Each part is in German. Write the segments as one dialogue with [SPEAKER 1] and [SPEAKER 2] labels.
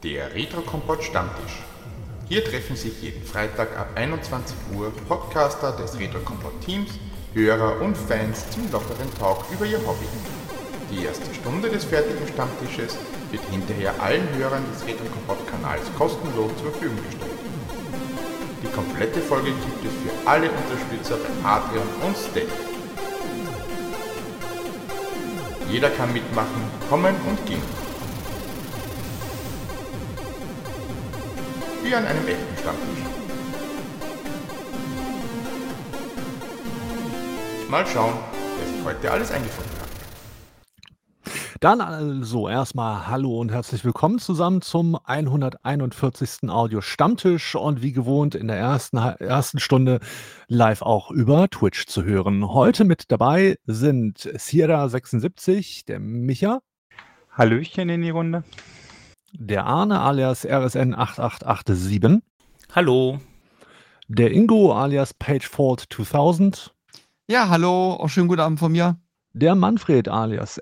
[SPEAKER 1] Der Retro-Kompott Stammtisch. Hier treffen sich jeden Freitag ab 21 Uhr Podcaster des Retro-Kompott-Teams, Hörer und Fans zum lockeren Talk über ihr Hobby. Die erste Stunde des fertigen Stammtisches wird hinterher allen Hörern des Retro-Kompott-Kanals kostenlos zur Verfügung gestellt. Die komplette Folge gibt es für alle Unterstützer bei Patreon und Steady. Jeder kann mitmachen, kommen und gehen. Wie an einem echten Stammtisch. Mal schauen, wer sich heute alles eingefunden hat.
[SPEAKER 2] Dann also erstmal hallo und herzlich willkommen zusammen zum 141. Audio Stammtisch und wie gewohnt in der ersten Stunde live auch über Twitch zu hören. Heute mit dabei sind Sierra76, der Micha.
[SPEAKER 3] Hallöchen in die Runde.
[SPEAKER 2] Der Arne alias RSN8887.
[SPEAKER 4] Hallo.
[SPEAKER 2] Der Ingo alias Pagefault 2000.
[SPEAKER 5] Ja, hallo, auch schönen guten Abend von mir.
[SPEAKER 2] Der Manfred alias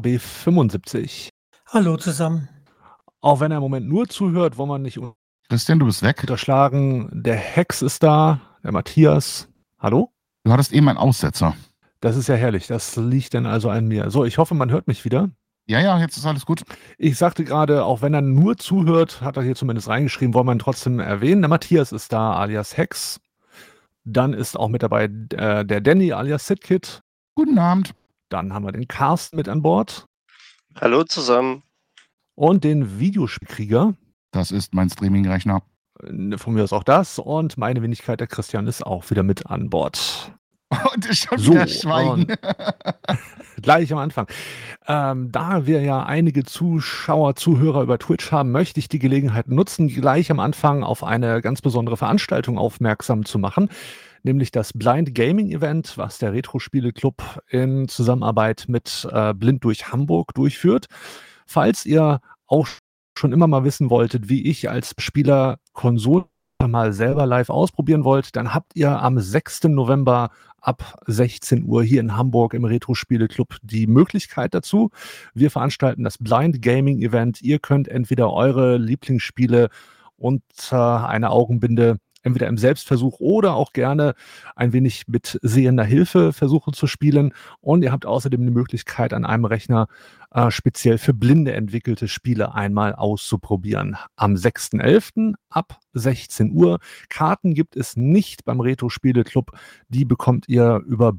[SPEAKER 2] MHB75.
[SPEAKER 6] Hallo zusammen.
[SPEAKER 2] Auch wenn er im Moment nur zuhört, wollen wir nicht
[SPEAKER 7] Christian, du bist weg.
[SPEAKER 2] unterschlagen. Der Hex ist da, der Matthias. Hallo?
[SPEAKER 7] Du hattest eben einen Aussetzer.
[SPEAKER 2] Das ist ja herrlich. Das liegt dann also an mir. So, ich hoffe, man hört mich wieder.
[SPEAKER 7] Ja, jetzt ist alles gut.
[SPEAKER 2] Ich sagte gerade, auch wenn er nur zuhört, hat er hier zumindest reingeschrieben, wollen wir ihn trotzdem erwähnen. Der Matthias ist da, alias Hex. Dann ist auch mit dabei der Danny, alias Sidkid.
[SPEAKER 7] Guten Abend.
[SPEAKER 2] Dann haben wir den Carsten mit an Bord.
[SPEAKER 8] Hallo zusammen.
[SPEAKER 2] Und den Videospielkrieger.
[SPEAKER 7] Das ist mein Streaming-Rechner.
[SPEAKER 2] Von mir aus auch das. Und meine Wenigkeit, der Christian, ist auch wieder mit an Bord.
[SPEAKER 7] Und ist schon wieder Schweigen.
[SPEAKER 2] Gleich am Anfang. Da wir ja einige Zuschauer, Zuhörer über Twitch haben, möchte ich die Gelegenheit nutzen, gleich am Anfang auf eine ganz besondere Veranstaltung aufmerksam zu machen, nämlich das Blind Gaming Event, was der Retro-Spiele-Club in Zusammenarbeit mit Blind durch Hamburg durchführt. Falls ihr auch schon immer mal wissen wolltet, wie ich als Spieler Konsolen mal selber live ausprobieren wollt, dann habt ihr am 6. November ab 16 Uhr hier in Hamburg im Retro-Spiele-Club die Möglichkeit dazu. Wir veranstalten das Blind Gaming Event. Ihr könnt entweder eure Lieblingsspiele unter einer Augenbinde entweder im Selbstversuch oder auch gerne ein wenig mit sehender Hilfe versuchen zu spielen. Und ihr habt außerdem die Möglichkeit, an einem Rechner speziell für Blinde entwickelte Spiele einmal auszuprobieren. Am 6.11. ab 16 Uhr. Karten gibt es nicht beim Retro-Spiele-Club. Die bekommt ihr über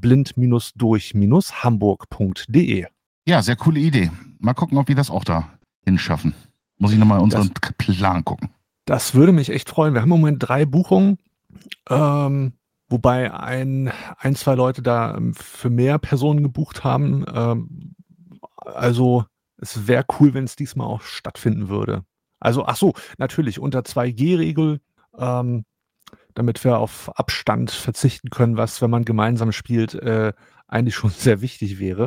[SPEAKER 2] blind-durch-hamburg.de.
[SPEAKER 7] Ja, sehr coole Idee. Mal gucken, ob wir das auch da hinschaffen. Muss ich nochmal unseren Plan gucken.
[SPEAKER 2] Das würde mich echt freuen. Wir haben im Moment 3 Buchungen, wobei zwei Leute da für mehr Personen gebucht haben. Also es wäre cool, wenn es diesmal auch stattfinden würde. Also, ach so, natürlich unter 2G-Regel, damit wir auf Abstand verzichten können, was, wenn man gemeinsam spielt, eigentlich schon sehr wichtig wäre.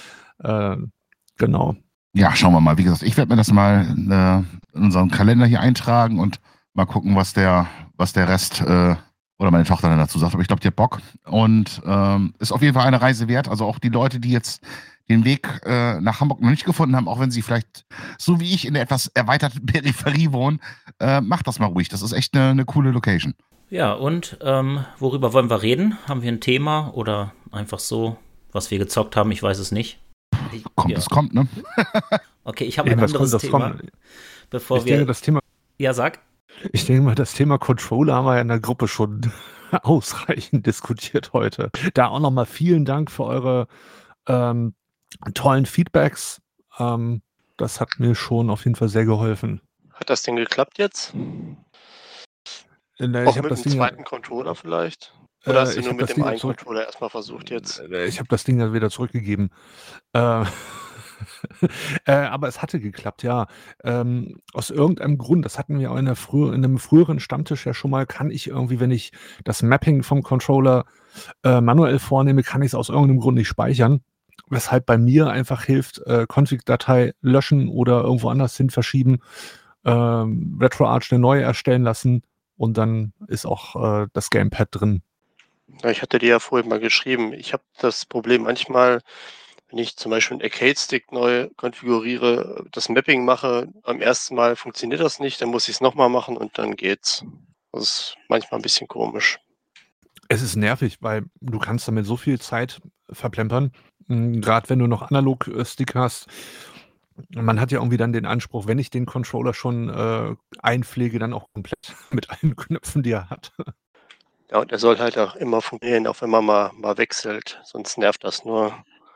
[SPEAKER 2] Genau.
[SPEAKER 7] Ja, schauen wir mal. Wie gesagt, ich werde mir das mal in unseren Kalender hier eintragen und mal gucken, was der Rest oder meine Tochter dann dazu sagt. Aber ich glaube, die hat Bock. Und ist auf jeden Fall eine Reise wert. Also auch die Leute, die jetzt den Weg nach Hamburg noch nicht gefunden haben, auch wenn sie vielleicht, so wie ich, in der etwas erweiterten Peripherie wohnen, macht das mal ruhig. Das ist echt eine coole Location.
[SPEAKER 4] Ja, und worüber wollen wir reden? Haben wir ein Thema oder einfach so, was wir gezockt haben? Ich weiß es nicht.
[SPEAKER 7] Es kommt, ne?
[SPEAKER 4] Okay, ich habe ein anderes Thema. Ich
[SPEAKER 2] denke mal, das Thema Controller haben wir ja in der Gruppe schon ausreichend diskutiert heute. Da auch nochmal vielen Dank für eure tollen Feedbacks. Das hat mir schon auf jeden Fall sehr geholfen.
[SPEAKER 8] Hat das Ding geklappt jetzt? Auch mit dem zweiten Controller vielleicht? Oder hast du nur mit dem einen Controller erstmal versucht jetzt?
[SPEAKER 2] Ich habe das Ding dann wieder zurückgegeben. Aber es hatte geklappt, ja. Aus irgendeinem Grund, das hatten wir auch in einem früheren Stammtisch ja schon mal, kann ich irgendwie, wenn ich das Mapping vom Controller manuell vornehme, kann ich es aus irgendeinem Grund nicht speichern. Weshalb bei mir einfach hilft, Config-Datei löschen oder irgendwo anders hin verschieben, RetroArch eine neue erstellen lassen und dann ist auch das Gamepad drin.
[SPEAKER 8] Ja, ich hatte dir ja vorhin mal geschrieben, ich habe das Problem manchmal, Wenn ich zum Beispiel einen Arcade-Stick neu konfiguriere, das Mapping mache, am ersten Mal funktioniert das nicht, dann muss ich es nochmal machen und dann geht's. Das ist manchmal ein bisschen komisch.
[SPEAKER 2] Es ist nervig, weil du kannst damit so viel Zeit verplempern, gerade wenn du noch Analog-Stick hast. Man hat ja irgendwie dann den Anspruch, wenn ich den Controller schon einpflege, dann auch komplett mit allen Knöpfen, die er hat.
[SPEAKER 8] Ja, und er soll halt auch immer funktionieren, auch wenn man mal wechselt, sonst nervt das nur.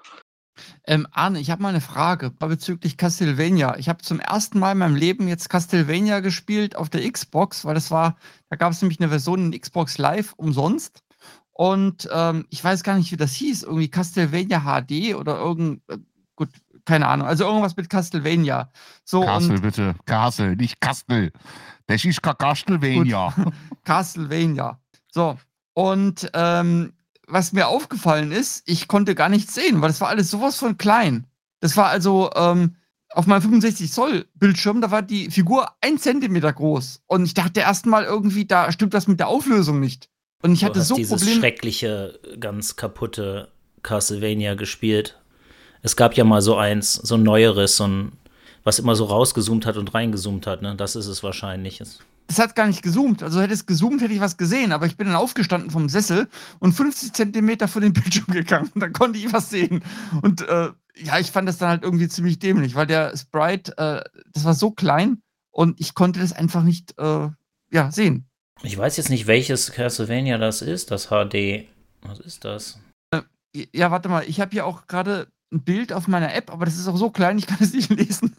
[SPEAKER 5] Arne, ich habe mal eine Frage bezüglich Castlevania. Ich habe zum ersten Mal in meinem Leben jetzt Castlevania gespielt auf der Xbox, weil da gab es nämlich eine Version in Xbox Live umsonst. Und ich weiß gar nicht, wie das hieß. Irgendwie Castlevania HD oder gut, keine Ahnung. Also irgendwas mit Castlevania. So,
[SPEAKER 7] Castle, bitte. Castle, nicht Kastel. Das ist Castlevania.
[SPEAKER 5] Castlevania. So, und was mir aufgefallen ist, ich konnte gar nichts sehen, weil das war alles sowas von klein. Das war also auf meinem 65 Zoll Bildschirm, da war die Figur 1 Zentimeter groß. Und ich dachte erstmal irgendwie, da stimmt das mit der Auflösung nicht. Und ich hatte so
[SPEAKER 4] dieses
[SPEAKER 5] Probleme.
[SPEAKER 4] Schreckliche, ganz kaputte Castlevania gespielt. Es gab ja mal so ein neueres, was immer so rausgezoomt hat und reingezoomt hat, ne? Das ist es wahrscheinlich.
[SPEAKER 5] Das hat gar nicht gezoomt. Also hätte es gezoomt, hätte ich was gesehen. Aber ich bin dann aufgestanden vom Sessel und 50 Zentimeter vor den Bildschirm gegangen. Und dann konnte ich was sehen. Und ich fand das dann halt irgendwie ziemlich dämlich, weil der Sprite, das war so klein und ich konnte das einfach nicht sehen.
[SPEAKER 4] Ich weiß jetzt nicht, welches Castlevania das ist, das HD. Was ist das?
[SPEAKER 5] Ja, warte mal. Ich habe hier auch gerade ein Bild auf meiner App, aber das ist auch so klein, ich kann es nicht lesen.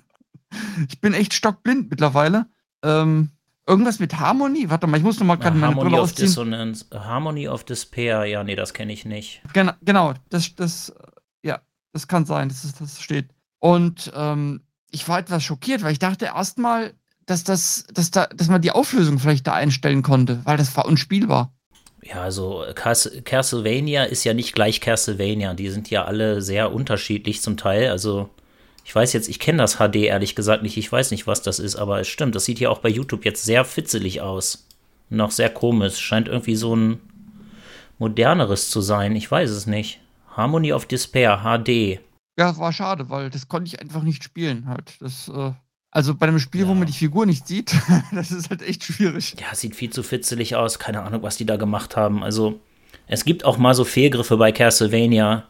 [SPEAKER 5] Ich bin echt stockblind mittlerweile. Irgendwas mit Harmony? Warte mal, ich muss noch mal gerade meine Brille ausziehen.
[SPEAKER 4] Dissonance, Harmony of Despair, ja, nee, das kenne ich nicht.
[SPEAKER 5] Genau, das kann sein, dass das steht. Und ich war etwas schockiert, weil ich dachte erstmal, dass man die Auflösung vielleicht da einstellen konnte, weil das war unspielbar.
[SPEAKER 4] Ja, also Castlevania ist ja nicht gleich Castlevania. Die sind ja alle sehr unterschiedlich zum Teil. Also ich kenne das HD ehrlich gesagt nicht. Ich weiß nicht, was das ist, aber es stimmt. Das sieht ja auch bei YouTube jetzt sehr fitzelig aus. Noch sehr komisch. Scheint irgendwie so ein moderneres zu sein. Ich weiß es nicht. Harmony of Despair, HD.
[SPEAKER 5] Ja, war schade, weil das konnte ich einfach nicht spielen halt. Also bei einem Spiel, wo man die Figur nicht sieht, das ist halt echt schwierig.
[SPEAKER 4] Ja, sieht viel zu fitzelig aus. Keine Ahnung, was die da gemacht haben. Also, es gibt auch mal so Fehlgriffe bei Castlevania.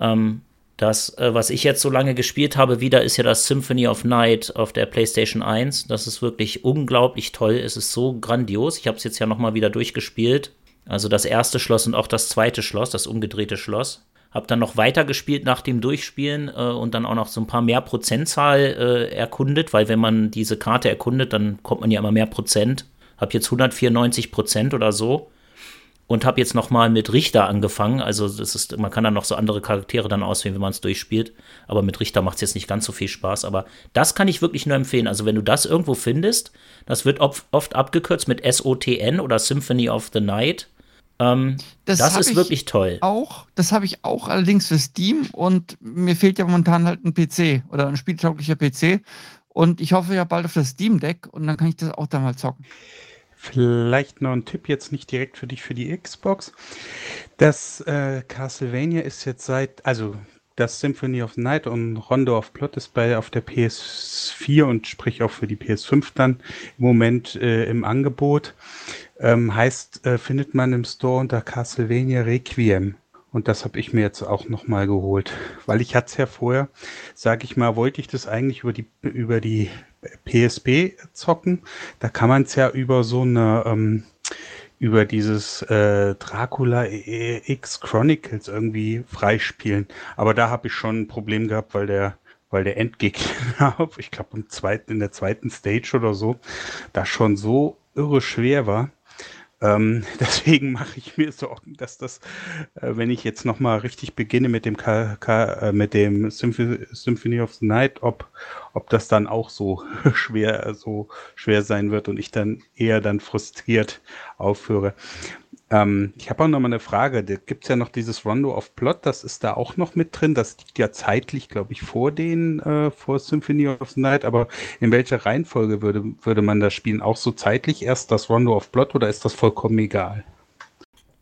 [SPEAKER 4] Das, was ich jetzt so lange gespielt habe, ist ja das Symphony of Night auf der PlayStation 1. Das ist wirklich unglaublich toll. Es ist so grandios. Ich habe es jetzt ja noch mal wieder durchgespielt. Also das erste Schloss und auch das zweite Schloss, das umgedrehte Schloss. Hab dann noch weiter gespielt nach dem Durchspielen und dann auch noch so ein paar mehr Prozentzahl erkundet, weil wenn man diese Karte erkundet, dann kommt man ja immer mehr Prozent. Hab jetzt 194% oder so und hab jetzt noch mal mit Richter angefangen. Also man kann dann noch so andere Charaktere dann auswählen, wenn man es durchspielt. Aber mit Richter macht es jetzt nicht ganz so viel Spaß. Aber das kann ich wirklich nur empfehlen. Also wenn du das irgendwo findest, das wird oft abgekürzt mit SOTN oder Symphony of the Night. Das ist wirklich toll.
[SPEAKER 5] Das habe ich auch allerdings für Steam und mir fehlt ja momentan halt ein PC oder ein spieltauglicher PC und ich hoffe ja bald auf das Steam Deck und dann kann ich das auch da mal zocken.
[SPEAKER 3] Vielleicht noch ein Tipp, jetzt nicht direkt für dich für die Xbox. Das Castlevania ist jetzt das Symphony of the Night und Rondo of Blood ist auf der PS4 und sprich auch für die PS5 dann im Moment im Angebot. Findet man im Store unter Castlevania Requiem. Und das habe ich mir jetzt auch nochmal geholt. Weil ich hatte es ja vorher, sage ich mal, wollte ich das eigentlich über die PSP zocken. Da kann man es ja über so eine über dieses Dracula X Chronicles irgendwie freispielen. Aber da habe ich schon ein Problem gehabt, weil der Endgegner, ich glaube in der zweiten Stage oder so, da schon so irre schwer war. Deswegen mache ich mir Sorgen, dass das, wenn ich jetzt nochmal richtig beginne mit dem Symphony of the Night, ob das dann auch so schwer sein wird und ich dann eher frustriert aufhöre. Ich habe auch noch mal eine Frage. Da gibt es ja noch dieses Rondo of Blood, das ist da auch noch mit drin. Das liegt ja zeitlich, glaube ich, vor Symphony of the Night. Aber in welcher Reihenfolge würde man das spielen? Auch so zeitlich erst das Rondo of Blood oder ist das vollkommen egal?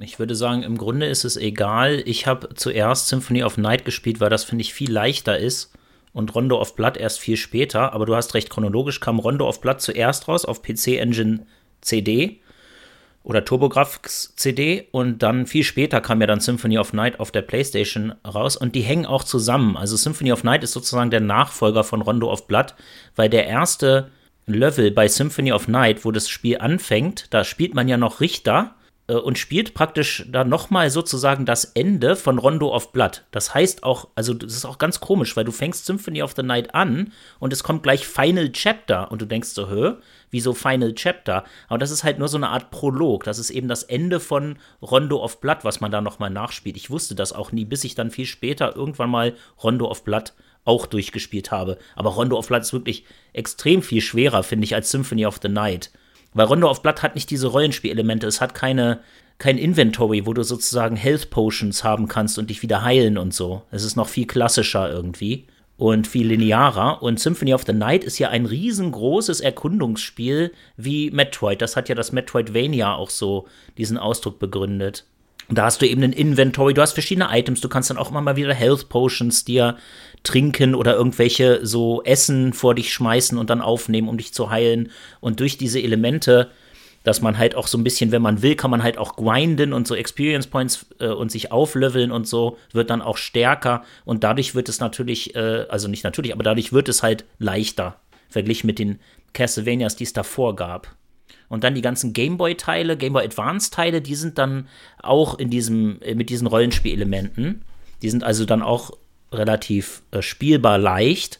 [SPEAKER 4] Ich würde sagen, im Grunde ist es egal. Ich habe zuerst Symphony of Night gespielt, weil das, finde ich, viel leichter ist. Und Rondo of Blood erst viel später. Aber du hast recht, chronologisch kam Rondo of Blood zuerst raus auf PC Engine CD oder TurboGrafx CD. Und dann viel später kam ja dann Symphony of Night auf der PlayStation raus. Und die hängen auch zusammen. Also Symphony of Night ist sozusagen der Nachfolger von Rondo of Blood, weil der erste Level bei Symphony of Night, wo das Spiel anfängt, da spielt man ja noch Richter und spielt praktisch dann nochmal sozusagen das Ende von Rondo of Blood. Das heißt auch, also das ist auch ganz komisch, weil du fängst Symphony of the Night an und es kommt gleich Final Chapter und du denkst so, wieso Final Chapter? Aber das ist halt nur so eine Art Prolog. Das ist eben das Ende von Rondo of Blood, was man da nochmal nachspielt. Ich wusste das auch nie, bis ich dann viel später irgendwann mal Rondo of Blood auch durchgespielt habe. Aber Rondo of Blood ist wirklich extrem viel schwerer, finde ich, als Symphony of the Night. Weil Rondo of Blood hat nicht diese Rollenspielelemente. Es hat kein Inventory, wo du sozusagen Health Potions haben kannst und dich wieder heilen und so. Es ist noch viel klassischer irgendwie und viel linearer. Und Symphony of the Night ist ja ein riesengroßes Erkundungsspiel wie Metroid. Das hat ja das Metroidvania auch so diesen Ausdruck begründet. Und da hast du eben ein Inventory, du hast verschiedene Items, du kannst dann auch immer mal wieder Health Potions dir trinken oder irgendwelche so Essen vor dich schmeißen und dann aufnehmen, um dich zu heilen. Und durch diese Elemente, dass man halt auch so ein bisschen, wenn man will, kann man halt auch grinden und so Experience Points und sich aufleveln und so, wird dann auch stärker. Und dadurch wird es natürlich, also nicht natürlich, aber dadurch wird es halt leichter, verglichen mit den Castlevanias, die es davor gab. Und dann die ganzen Gameboy-Teile, Gameboy Advance-Teile, die sind dann auch mit diesen Rollenspielelementen. Die sind also dann auch relativ spielbar leicht.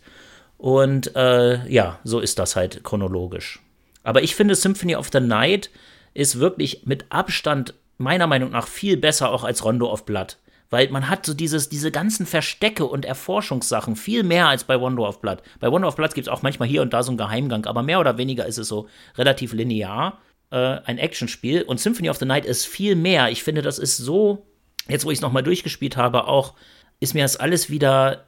[SPEAKER 4] Und ja, so ist das halt chronologisch. Aber ich finde, Symphony of the Night ist wirklich mit Abstand meiner Meinung nach viel besser auch als Rondo of Blood. Weil man hat so diese ganzen Verstecke und Erforschungssachen viel mehr als bei Rondo of Blood. Bei Rondo of Blood gibt es auch manchmal hier und da so einen Geheimgang, aber mehr oder weniger ist es so relativ linear, ein Actionspiel. Und Symphony of the Night ist viel mehr. Ich finde, das ist so, jetzt wo ich es nochmal durchgespielt habe, auch ist mir das alles wieder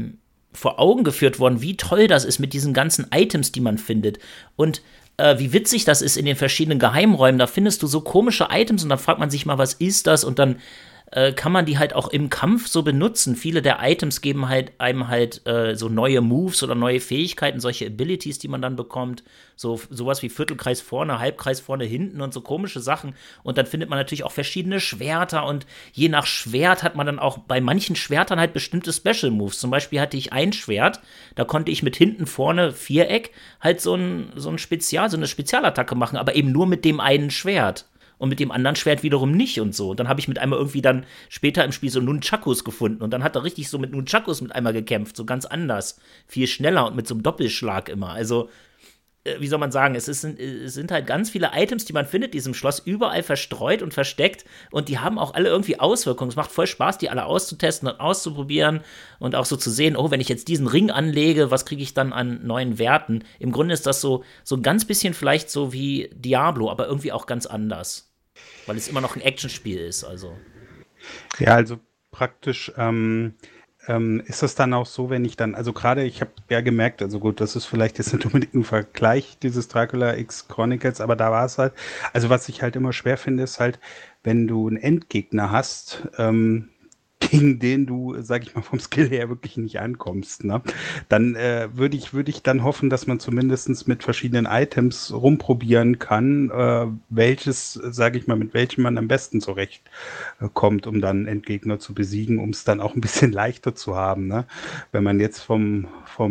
[SPEAKER 4] vor Augen geführt worden, wie toll das ist mit diesen ganzen Items, die man findet. Und wie witzig das ist in den verschiedenen Geheimräumen. Da findest du so komische Items und dann fragt man sich mal, was ist das? Und dann kann man die halt auch im Kampf so benutzen. Viele der Items geben halt einem halt so neue Moves oder neue Fähigkeiten, solche Abilities, die man dann bekommt. Sowas wie Viertelkreis vorne, Halbkreis vorne, hinten und so komische Sachen. Und dann findet man natürlich auch verschiedene Schwerter und je nach Schwert hat man dann auch bei manchen Schwertern halt bestimmte Special Moves. Zum Beispiel hatte ich ein Schwert, da konnte ich mit hinten vorne Viereck halt so eine Spezialattacke machen, aber eben nur mit dem einen Schwert. Und mit dem anderen Schwert wiederum nicht und so. Und dann habe ich mit einmal irgendwie dann später im Spiel so Nunchakus gefunden. Und dann hat er richtig so mit Nunchakus mit einmal gekämpft. So ganz anders. Viel schneller und mit so einem Doppelschlag immer. Also, wie soll man sagen, es sind halt ganz viele Items, die man findet in diesem Schloss, überall verstreut und versteckt. Und die haben auch alle irgendwie Auswirkungen. Es macht voll Spaß, die alle auszutesten und auszuprobieren. Und auch so zu sehen, oh, wenn ich jetzt diesen Ring anlege, was kriege ich dann an neuen Werten? Im Grunde ist das so ein ganz bisschen vielleicht so wie Diablo, aber irgendwie auch ganz anders. Weil es immer noch ein Actionspiel ist, also.
[SPEAKER 3] Ja, also praktisch ist das dann auch so, wenn ich dann, also gerade, ich habe ja gemerkt, also gut, das ist vielleicht jetzt nicht unbedingt ein Vergleich, dieses Dracula X Chronicles, aber da war es halt, also was ich halt immer schwer finde, ist halt, wenn du einen Endgegner hast, gegen den du, sag ich mal, vom Skill her wirklich nicht ankommst, ne? Dann würde ich dann hoffen, dass man zumindest mit verschiedenen Items rumprobieren kann, welches, sag ich mal, mit welchem man am besten zurechtkommt, um dann Endgegner zu besiegen, um es dann auch ein bisschen leichter zu haben, ne? Wenn man jetzt vom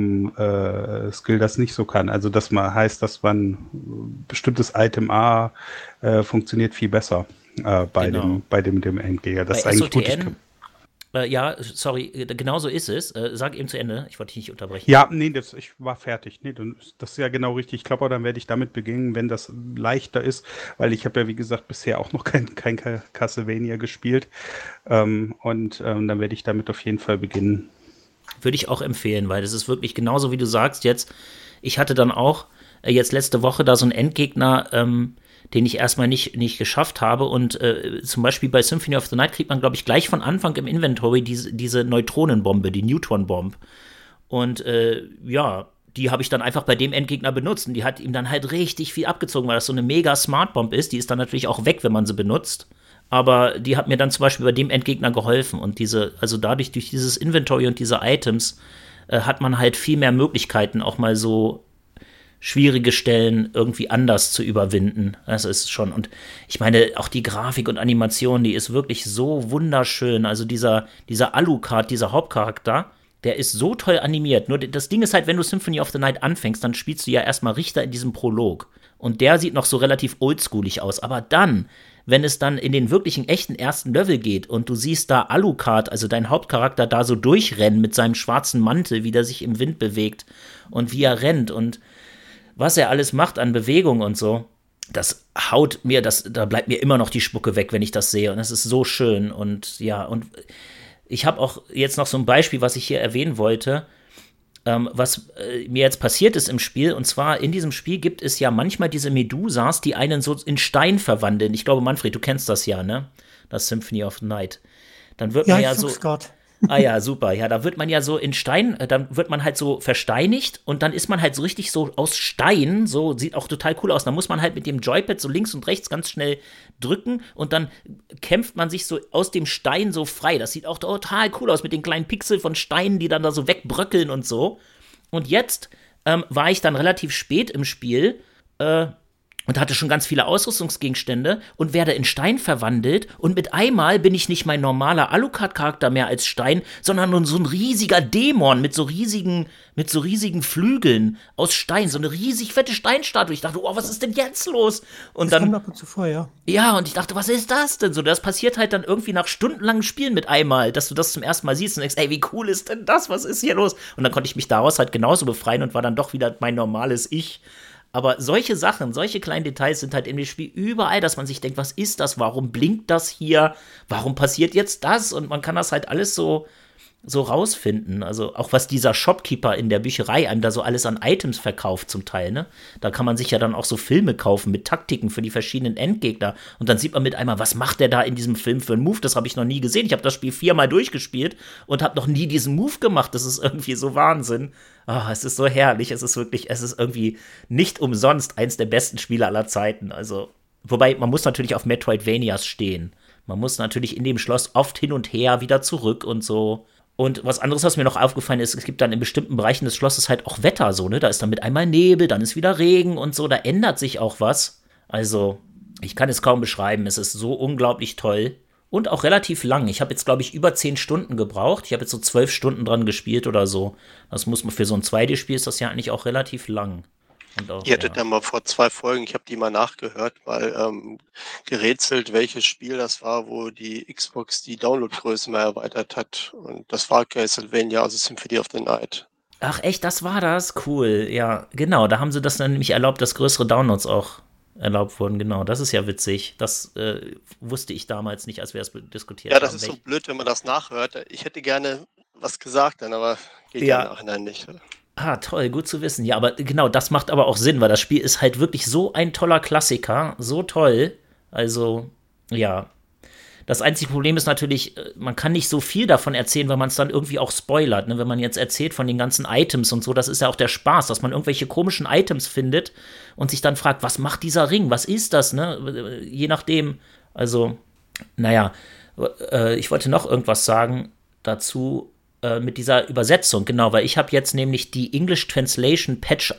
[SPEAKER 3] Skill das nicht so kann. Also das mal heißt, dass man bestimmtes Item A funktioniert viel besser bei dem Endgegner. Das
[SPEAKER 4] bei
[SPEAKER 3] ist eigentlich
[SPEAKER 4] SOTN
[SPEAKER 3] gut.
[SPEAKER 4] Ja, sorry, genau so ist es. Sag eben zu Ende, ich wollte dich nicht unterbrechen.
[SPEAKER 3] Ja, nee, ich war fertig. Nee, das ist ja genau richtig. Ich glaube, dann werde ich damit beginnen, wenn das leichter ist, weil ich habe ja, wie gesagt, bisher auch noch kein Castlevania gespielt. Und dann werde ich damit auf jeden Fall beginnen.
[SPEAKER 4] Würde ich auch empfehlen, weil das ist wirklich genauso, wie du sagst jetzt. Ich hatte dann auch jetzt letzte Woche da so einen Endgegner, den ich erstmal nicht geschafft habe. Und zum Beispiel bei Symphony of the Night kriegt man, glaube ich, gleich von Anfang im Inventory diese Neutronenbombe, die Neutron-Bomb. Und ja, die habe ich dann einfach bei dem Endgegner benutzt. Und die hat ihm dann halt richtig viel abgezogen, weil das so eine mega Smart-Bomb ist. Die ist dann natürlich auch weg, wenn man sie benutzt. aber die hat mir dann zum Beispiel bei dem Endgegner geholfen. Und also dadurch, durch dieses Inventory und diese Items, hat man halt viel mehr Möglichkeiten, auch mal so schwierige Stellen irgendwie anders zu überwinden. Das ist schon, und ich meine, auch die Grafik und Animation, die ist wirklich so wunderschön. Also dieser Alucard, dieser Hauptcharakter, der ist so toll animiert. Nur das Ding ist halt, wenn du Symphony of the Night anfängst, dann spielst du ja erstmal Richter in diesem Prolog. Und der sieht noch so relativ oldschoolig aus. Aber dann, wenn es dann in den wirklichen, echten ersten Level geht und du siehst da Alucard, also dein Hauptcharakter, da so durchrennen mit seinem schwarzen Mantel, wie der sich im Wind bewegt und wie er rennt und was er alles macht an Bewegung und so, das haut mir, da bleibt mir immer noch die Spucke weg, wenn ich das sehe. Und das ist so schön. Und ja, und ich habe auch jetzt noch so ein Beispiel, was ich hier erwähnen wollte, was mir jetzt passiert ist im Spiel. Und zwar in diesem Spiel gibt es ja manchmal diese Medusas, die einen so in Stein verwandeln. Ich glaube, Manfred, du kennst das ja, ne? Das Symphony of the Night. Dann wird man ja so. Ah ja, super. Ja, da wird man ja so in Stein, dann wird man halt so versteinigt und dann ist man halt so richtig so aus Stein, so sieht auch total cool aus. Dann muss man halt mit dem Joypad so links und rechts ganz schnell drücken und dann kämpft man sich so aus dem Stein so frei. Das sieht auch total cool aus mit den kleinen Pixel von Steinen, die dann da so wegbröckeln und so. Und jetzt war ich dann relativ spät im Spiel, und hatte schon ganz viele Ausrüstungsgegenstände und werde in Stein verwandelt und mit einmal bin ich nicht mein normaler Alucard-Charakter mehr als Stein, sondern nur so ein riesiger Dämon mit so riesigen Flügeln aus Stein, so eine riesig fette Steinstatue. Ich dachte, oh, was ist denn jetzt los? Und
[SPEAKER 6] das
[SPEAKER 4] dann
[SPEAKER 6] kommt ab und zu vor, ja.
[SPEAKER 4] Ja, und ich dachte, was ist das denn so? Das passiert halt dann irgendwie nach stundenlangem Spielen mit einmal, dass du das zum ersten Mal siehst und denkst, ey, wie cool ist denn das? Was ist hier los? Und dann konnte ich mich daraus halt genauso befreien und war dann doch wieder mein normales Ich. Aber solche Sachen, solche kleinen Details sind halt in dem Spiel überall, dass man sich denkt, was ist das? Warum blinkt das hier? Warum passiert jetzt das? Und man kann das halt alles so rausfinden. Also auch was dieser Shopkeeper in der Bücherei einem da so alles an Items verkauft zum Teil, ne? Da kann man sich ja dann auch so Filme kaufen mit Taktiken für die verschiedenen Endgegner. Und dann sieht man mit einmal, was macht der da in diesem Film für einen Move? Das habe ich noch nie gesehen. Ich habe das Spiel 4-mal durchgespielt und habe noch nie diesen Move gemacht. Das ist irgendwie so Wahnsinn. Es ist so herrlich. Es ist irgendwie nicht umsonst eins der besten Spiele aller Zeiten. Also, wobei, man muss natürlich auf Metroidvanias stehen. Man muss natürlich in dem Schloss oft hin und her wieder zurück und so. Und was anderes, was mir noch aufgefallen ist, es gibt dann in bestimmten Bereichen des Schlosses halt auch Wetter so, ne? Da ist dann mit einmal Nebel, dann ist wieder Regen und so, da ändert sich auch was. Also, ich kann es kaum beschreiben, es ist so unglaublich toll. Und auch relativ lang. Ich habe jetzt, glaube ich, über 10 Stunden gebraucht. Ich habe jetzt so 12 Stunden dran gespielt oder so. Das muss man für so ein 2D-Spiel ist das ja eigentlich auch relativ lang.
[SPEAKER 8] Ihr hattet ja mal vor 2 Folgen, ich habe die mal nachgehört, mal gerätselt, welches Spiel das war, wo die Xbox die Downloadgröße mal erweitert hat. Und das war Castlevania, also Symphony of the Night.
[SPEAKER 4] Ach echt, das war das? Cool. Ja, genau. Da haben sie das dann nämlich erlaubt, dass größere Downloads auch erlaubt wurden. Genau, das ist ja witzig. Das wusste ich damals nicht, als wir es diskutiert haben.
[SPEAKER 8] Ja, das ist so blöd, wenn man das nachhört. Ich hätte gerne was gesagt, dann aber geht ja im Nachhinein nicht.
[SPEAKER 4] Ah, toll, gut zu wissen. Ja, aber genau, das macht aber auch Sinn, weil das Spiel ist halt wirklich so ein toller Klassiker, so toll. Also, ja. Das einzige Problem ist natürlich, man kann nicht so viel davon erzählen, weil man es dann irgendwie auch spoilert. Ne? Wenn man jetzt erzählt von den ganzen Items und so, das ist ja auch der Spaß, dass man irgendwelche komischen Items findet und sich dann fragt, was macht dieser Ring? Was ist das? Ne? Je nachdem. Also, naja, ich wollte noch irgendwas sagen dazu. Mit dieser Übersetzung, genau, weil ich habe jetzt nämlich die English Translation Patch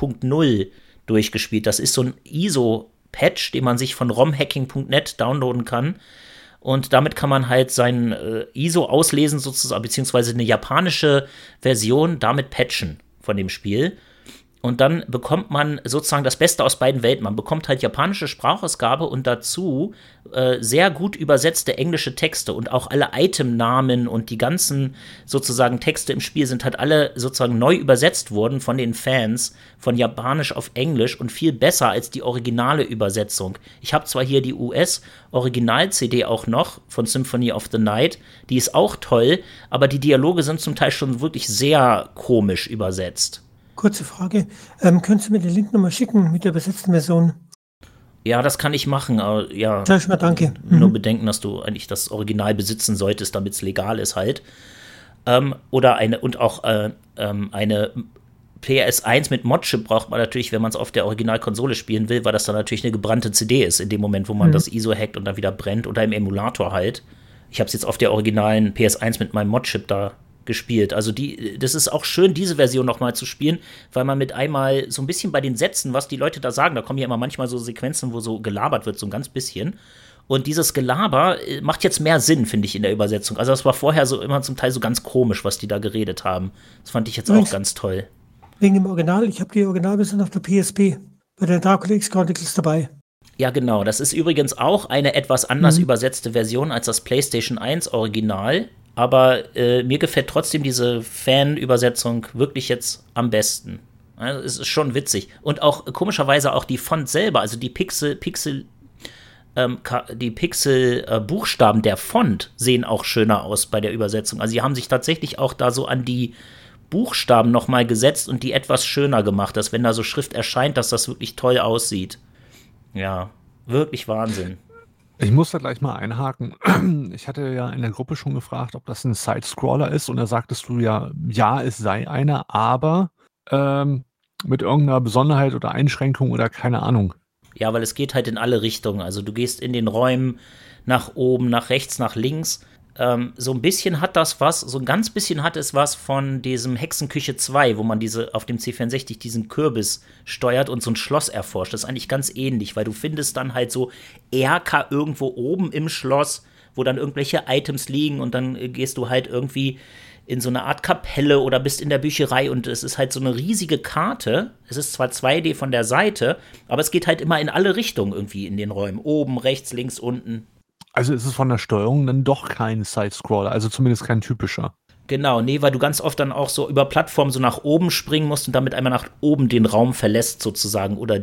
[SPEAKER 4] 1.0 durchgespielt. Das ist so ein ISO-Patch, den man sich von romhacking.net downloaden kann. Und damit kann man halt sein ISO auslesen, sozusagen, beziehungsweise eine japanische Version damit patchen von dem Spiel. Und dann bekommt man sozusagen das Beste aus beiden Welten. Man bekommt halt japanische Sprachausgabe und dazu sehr gut übersetzte englische Texte. Und auch alle Itemnamen und die ganzen sozusagen Texte im Spiel sind halt alle sozusagen neu übersetzt worden von den Fans, von Japanisch auf Englisch und viel besser als die originale Übersetzung. Ich habe zwar hier die US-Original-CD auch noch von Symphony of the Night, die ist auch toll, aber die Dialoge sind zum Teil schon wirklich sehr komisch übersetzt.
[SPEAKER 6] Kurze Frage. Könntest du mir den Link nochmal schicken mit der übersetzten Version?
[SPEAKER 4] Ja, das kann ich machen. Aber ja,
[SPEAKER 6] sag ich mal danke.
[SPEAKER 4] Nur bedenken, dass du eigentlich das Original besitzen solltest, damit es legal ist halt. Oder eine PS1 mit Modchip braucht man natürlich, wenn man es auf der Originalkonsole spielen will, weil das dann natürlich eine gebrannte CD ist, in dem Moment, wo man das ISO hackt und dann wieder brennt oder im Emulator halt. Ich habe es jetzt auf der originalen PS1 mit meinem Modchip da gespielt. Also das ist auch schön, diese Version noch mal zu spielen, weil man mit einmal so ein bisschen bei den Sätzen, was die Leute da sagen, da kommen ja immer manchmal so Sequenzen, wo so gelabert wird, so ein ganz bisschen. Und dieses Gelaber macht jetzt mehr Sinn, finde ich, in der Übersetzung. Also das war vorher so immer zum Teil so ganz komisch, was die da geredet haben. Das fand ich jetzt auch ganz toll.
[SPEAKER 6] Wegen dem Original, ich habe die Originalversion auf der PSP bei der Dracula X Chronicles dabei.
[SPEAKER 4] Ja, genau. Das ist übrigens auch eine etwas anders übersetzte Version als das PlayStation 1 Original. Aber mir gefällt trotzdem diese Fan-Übersetzung wirklich jetzt am besten. Also, es ist schon witzig. Und auch komischerweise auch die Font selber, also die Pixel-Buchstaben der Font sehen auch schöner aus bei der Übersetzung. Also sie haben sich tatsächlich auch da so an die Buchstaben noch mal gesetzt und die etwas schöner gemacht, dass wenn da so Schrift erscheint, dass das wirklich toll aussieht. Ja, wirklich Wahnsinn.
[SPEAKER 2] Ich muss da gleich mal einhaken. Ich hatte ja in der Gruppe schon gefragt, ob das ein Side-Scroller ist und da sagtest du ja, es sei einer, aber mit irgendeiner Besonderheit oder Einschränkung oder keine Ahnung.
[SPEAKER 4] Ja, weil es geht halt in alle Richtungen. Also du gehst in den Räumen nach oben, nach rechts, nach links. So ein bisschen hat das was, so ein ganz bisschen hat es was von diesem Hexenküche 2, wo man auf dem C64 diesen Kürbis steuert und so ein Schloss erforscht. Das ist eigentlich ganz ähnlich, weil du findest dann halt so Erker irgendwo oben im Schloss, wo dann irgendwelche Items liegen und dann gehst du halt irgendwie in so eine Art Kapelle oder bist in der Bücherei und es ist halt so eine riesige Karte. Es ist zwar 2D von der Seite, aber es geht halt immer in alle Richtungen irgendwie in den Räumen. Oben, rechts, links, unten.
[SPEAKER 2] Also ist es von der Steuerung dann doch kein Side-Scroller, also zumindest kein typischer.
[SPEAKER 4] Genau, nee, weil du ganz oft dann auch so über Plattformen so nach oben springen musst und damit einmal nach oben den Raum verlässt sozusagen oder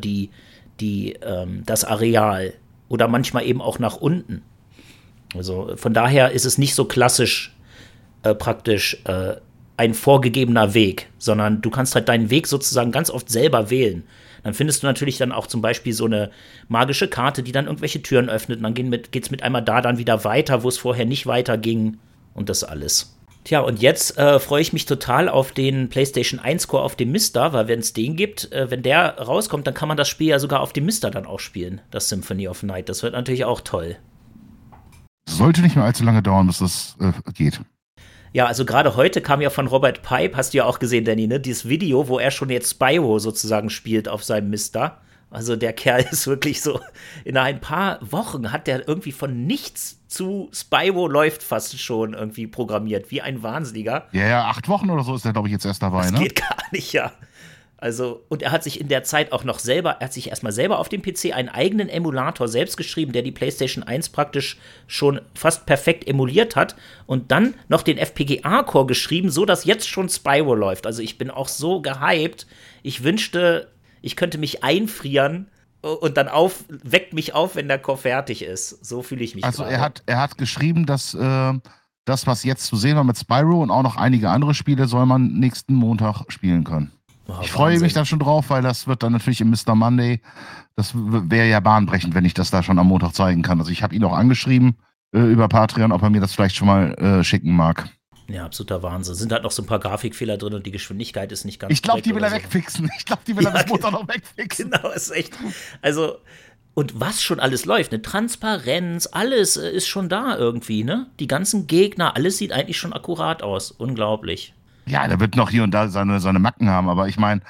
[SPEAKER 4] das Areal oder manchmal eben auch nach unten. Also von daher ist es nicht so klassisch praktisch ein vorgegebener Weg, sondern du kannst halt deinen Weg sozusagen ganz oft selber wählen. Dann findest du natürlich dann auch zum Beispiel so eine magische Karte, die dann irgendwelche Türen öffnet und dann geht's mit einmal da dann wieder weiter, wo es vorher nicht weiterging und das alles. Tja, und jetzt freue ich mich total auf den PlayStation 1 Core auf dem Mister, weil wenn es den gibt, wenn der rauskommt, dann kann man das Spiel ja sogar auf dem Mister dann auch spielen, das Symphony of Night. Das wird natürlich auch toll.
[SPEAKER 7] Sollte nicht mehr allzu lange dauern, bis das geht.
[SPEAKER 4] Ja, also gerade heute kam ja von Robert Pipe, hast du ja auch gesehen, Danny, ne? Dieses Video, wo er schon jetzt Spyro sozusagen spielt auf seinem Mister. Also der Kerl ist wirklich so, in ein paar Wochen hat der irgendwie von nichts zu Spyro läuft fast schon irgendwie programmiert, wie ein Wahnsinniger.
[SPEAKER 7] Ja, 8 Wochen oder so ist der, glaube ich, jetzt erst dabei,
[SPEAKER 4] das geht gar nicht, ja. Also, und er hat sich in der Zeit auch noch erstmal selber auf dem PC einen eigenen Emulator selbst geschrieben, der die PlayStation 1 praktisch schon fast perfekt emuliert hat und dann noch den FPGA-Core geschrieben, so dass jetzt schon Spyro läuft. Also ich bin auch so gehypt. Ich wünschte, ich könnte mich einfrieren und dann weckt mich auf, wenn der Core fertig ist. So fühle ich mich.
[SPEAKER 7] Also er hat geschrieben, dass das, was jetzt zu sehen war mit Spyro und auch noch einige andere Spiele, soll man nächsten Montag spielen können.
[SPEAKER 4] Oh,
[SPEAKER 7] ich freue mich da schon drauf, weil das wird dann natürlich im Mr. Monday, das wäre ja bahnbrechend, wenn ich das da schon am Montag zeigen kann. Also ich habe ihn auch angeschrieben über Patreon, ob er mir das vielleicht schon mal schicken mag.
[SPEAKER 4] Ja, absoluter Wahnsinn. Sind halt noch so ein paar Grafikfehler drin und die Geschwindigkeit ist nicht ganz
[SPEAKER 7] Ich glaube, die will er
[SPEAKER 4] so
[SPEAKER 7] wegfixen. Ich glaube, die will er bis Montag noch wegfixen.
[SPEAKER 4] Genau, ist echt. Also, und was schon alles läuft, eine Transparenz, alles ist schon da irgendwie, ne? Die ganzen Gegner, alles sieht eigentlich schon akkurat aus. Unglaublich.
[SPEAKER 7] Ja, der wird noch hier und da seine Macken haben, aber ich meine,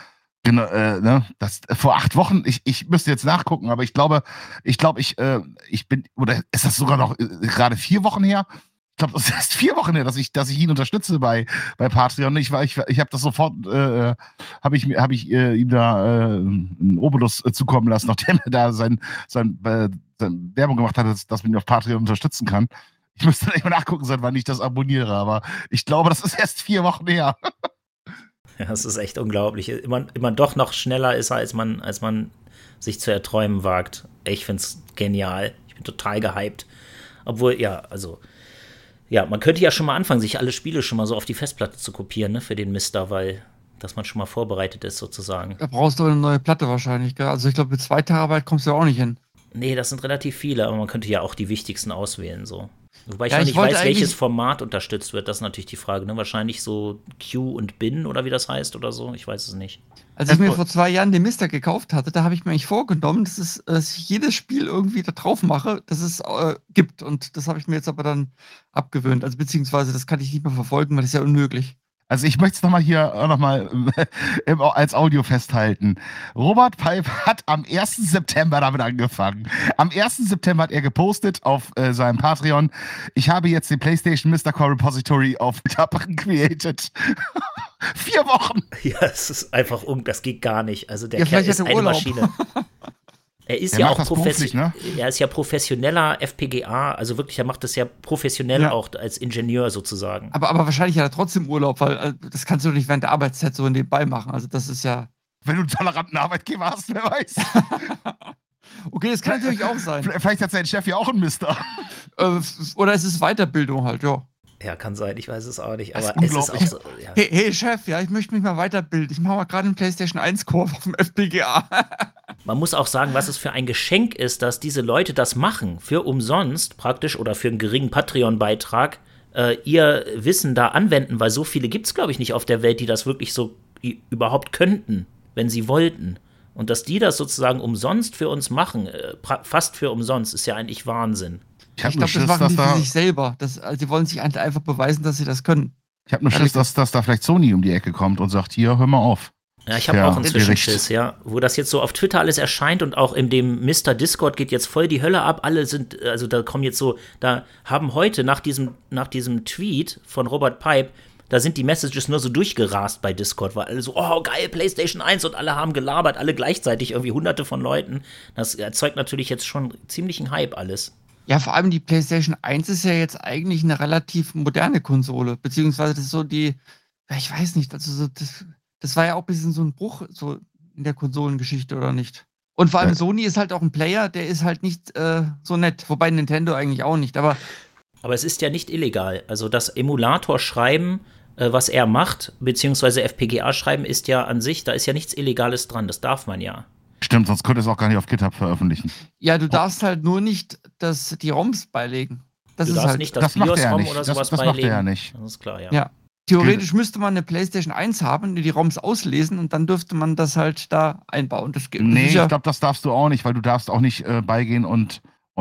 [SPEAKER 7] ne, das vor 8 Wochen, ich müsste jetzt nachgucken, aber ich glaube, ich bin, oder ist das sogar noch gerade 4 Wochen her? Ich glaube, das ist erst 4 Wochen her, dass ich ihn unterstütze bei Patreon. Ich habe das sofort, habe ich ihm da einen Obolus zukommen lassen, nachdem er da seine Werbung gemacht hat, dass man ihn auf Patreon unterstützen kann. Ich müsste nicht mal nachgucken, seit wann ich das abonniere, aber ich glaube, das ist erst 4 Wochen her.
[SPEAKER 4] Ja, das ist echt unglaublich. Immer doch noch schneller ist er, als man sich zu erträumen wagt. Ich finde es genial. Ich bin total gehypt. Obwohl, man könnte ja schon mal anfangen, sich alle Spiele schon mal so auf die Festplatte zu kopieren, ne, für den Mister, weil dass man schon mal vorbereitet ist, sozusagen.
[SPEAKER 5] Da brauchst du eine neue Platte wahrscheinlich, gell? Also ich glaube, mit 2 Terabyte kommst du auch nicht hin.
[SPEAKER 4] Nee, das sind relativ viele, aber man könnte ja auch die wichtigsten auswählen, so. Wobei ich
[SPEAKER 5] Ja,
[SPEAKER 4] noch
[SPEAKER 5] ich
[SPEAKER 4] nicht
[SPEAKER 5] wollte
[SPEAKER 4] weiß, welches
[SPEAKER 5] eigentlich-
[SPEAKER 4] Format unterstützt wird. Das ist natürlich die Frage. Ne? Wahrscheinlich so Q und Bin oder wie das heißt oder so. Ich weiß es nicht.
[SPEAKER 5] Als ich mir vor 2 Jahren den Mister gekauft hatte, da habe ich mir eigentlich vorgenommen, dass ich jedes Spiel irgendwie da drauf mache, das es gibt. Und das habe ich mir jetzt aber dann abgewöhnt. Also beziehungsweise das kann ich nicht mehr verfolgen, weil das ist ja unmöglich.
[SPEAKER 7] Also ich möchte es nochmal hier als Audio festhalten. Robert Pipe hat am 1. September damit angefangen. Am 1. September hat er gepostet auf seinem Patreon, ich habe jetzt den PlayStation Mr. Core Repository auf GitHub created. 4 Wochen.
[SPEAKER 4] Ja, es ist einfach, das geht gar nicht. Also der
[SPEAKER 5] Ja,
[SPEAKER 4] Kerl
[SPEAKER 5] vielleicht
[SPEAKER 4] ist
[SPEAKER 5] hat er
[SPEAKER 4] eine
[SPEAKER 5] Urlaub.
[SPEAKER 4] Maschine. Er ist
[SPEAKER 7] Der
[SPEAKER 4] ja
[SPEAKER 7] macht
[SPEAKER 4] auch
[SPEAKER 7] das beruflich, ne?
[SPEAKER 4] Er ist ja professioneller FPGA, also wirklich, er macht das ja professionell
[SPEAKER 5] Ja.
[SPEAKER 4] auch als Ingenieur sozusagen.
[SPEAKER 5] Aber wahrscheinlich hat er trotzdem Urlaub, weil das kannst du nicht während der Arbeitszeit so nebenbei machen. Also das ist ja.
[SPEAKER 7] Wenn du einen toleranten Arbeitgeber hast, wer weiß.
[SPEAKER 5] Okay, das kann natürlich auch sein.
[SPEAKER 7] Vielleicht hat sein Chef ja auch einen Mister.
[SPEAKER 5] Oder es ist Weiterbildung halt, ja.
[SPEAKER 4] Ja, kann sein, ich weiß es auch nicht,
[SPEAKER 7] Das
[SPEAKER 4] aber
[SPEAKER 7] ist
[SPEAKER 4] es ist auch
[SPEAKER 7] unglaublich.
[SPEAKER 4] so, ja.
[SPEAKER 5] Hey Chef, ja, ich möchte mich mal weiterbilden. Ich mache mal gerade einen PlayStation 1 Core auf dem FPGA.
[SPEAKER 4] Man muss auch sagen, was es für ein Geschenk ist, dass diese Leute das machen, für umsonst praktisch oder für einen geringen Patreon-Beitrag, ihr Wissen da anwenden, weil so viele gibt es, glaube ich, nicht auf der Welt, die das wirklich so überhaupt könnten, wenn sie wollten. Und dass die das sozusagen umsonst für uns machen, fast für umsonst, ist ja eigentlich Wahnsinn.
[SPEAKER 7] Ich habe
[SPEAKER 5] Ich
[SPEAKER 7] nur
[SPEAKER 5] glaube, das
[SPEAKER 7] Schiss,
[SPEAKER 5] machen
[SPEAKER 7] dass
[SPEAKER 5] die für
[SPEAKER 7] da,
[SPEAKER 5] sich selber. Also die wollen sich einfach beweisen, dass sie das können.
[SPEAKER 7] ich hab nur Schiss, dass da vielleicht Sony um die Ecke kommt und sagt, hier, hör mal auf.
[SPEAKER 4] Ja, ich habe
[SPEAKER 7] Ja,
[SPEAKER 4] auch inzwischen
[SPEAKER 7] Gericht.
[SPEAKER 4] Schiss, ja. Wo das jetzt so auf Twitter alles erscheint und auch in dem Mr. Discord geht jetzt voll die Hölle ab. Alle sind, also da kommen jetzt so, da haben heute nach diesem Tweet von Robert Pipe, da sind die Messages nur so durchgerast bei Discord, weil alle so, oh geil, PlayStation 1 und alle haben gelabert, alle gleichzeitig, irgendwie hunderte von Leuten. Das erzeugt natürlich jetzt schon ziemlichen Hype alles.
[SPEAKER 5] Ja, vor allem die PlayStation 1 ist ja jetzt eigentlich eine relativ moderne Konsole. Beziehungsweise das ist so die, ja, ich weiß nicht, also so das war ja auch ein bisschen so ein Bruch so in der Konsolengeschichte, oder nicht? Und vor allem
[SPEAKER 7] Ja.
[SPEAKER 5] Sony ist halt auch ein Player, der ist halt nicht so nett. Wobei Nintendo eigentlich auch nicht. Aber
[SPEAKER 4] Aber es ist ja nicht illegal. Also das Emulator schreiben, was er macht, beziehungsweise FPGA schreiben, ist ja an sich, da ist ja nichts Illegales dran. Das darf man ja.
[SPEAKER 7] Stimmt, sonst könnte es auch gar nicht auf GitHub veröffentlichen.
[SPEAKER 5] ja, du darfst halt nur nicht die ROMs beilegen. Das
[SPEAKER 4] Du
[SPEAKER 5] ist
[SPEAKER 4] darfst
[SPEAKER 5] halt.
[SPEAKER 4] nicht
[SPEAKER 7] Das macht er ja
[SPEAKER 4] BIOS-ROM
[SPEAKER 7] nicht.
[SPEAKER 4] oder
[SPEAKER 7] Das
[SPEAKER 4] sowas
[SPEAKER 7] macht er
[SPEAKER 4] beilegen.
[SPEAKER 7] ja nicht.
[SPEAKER 4] Das ist klar, ja.
[SPEAKER 5] Ja. Theoretisch müsste man eine PlayStation 1 haben, die ROMs auslesen und dann dürfte man das halt da einbauen. Das geht.
[SPEAKER 7] Nee,
[SPEAKER 5] das ist
[SPEAKER 7] ich
[SPEAKER 5] ja,
[SPEAKER 7] glaube, das darfst du auch nicht, weil du darfst auch nicht beigehen und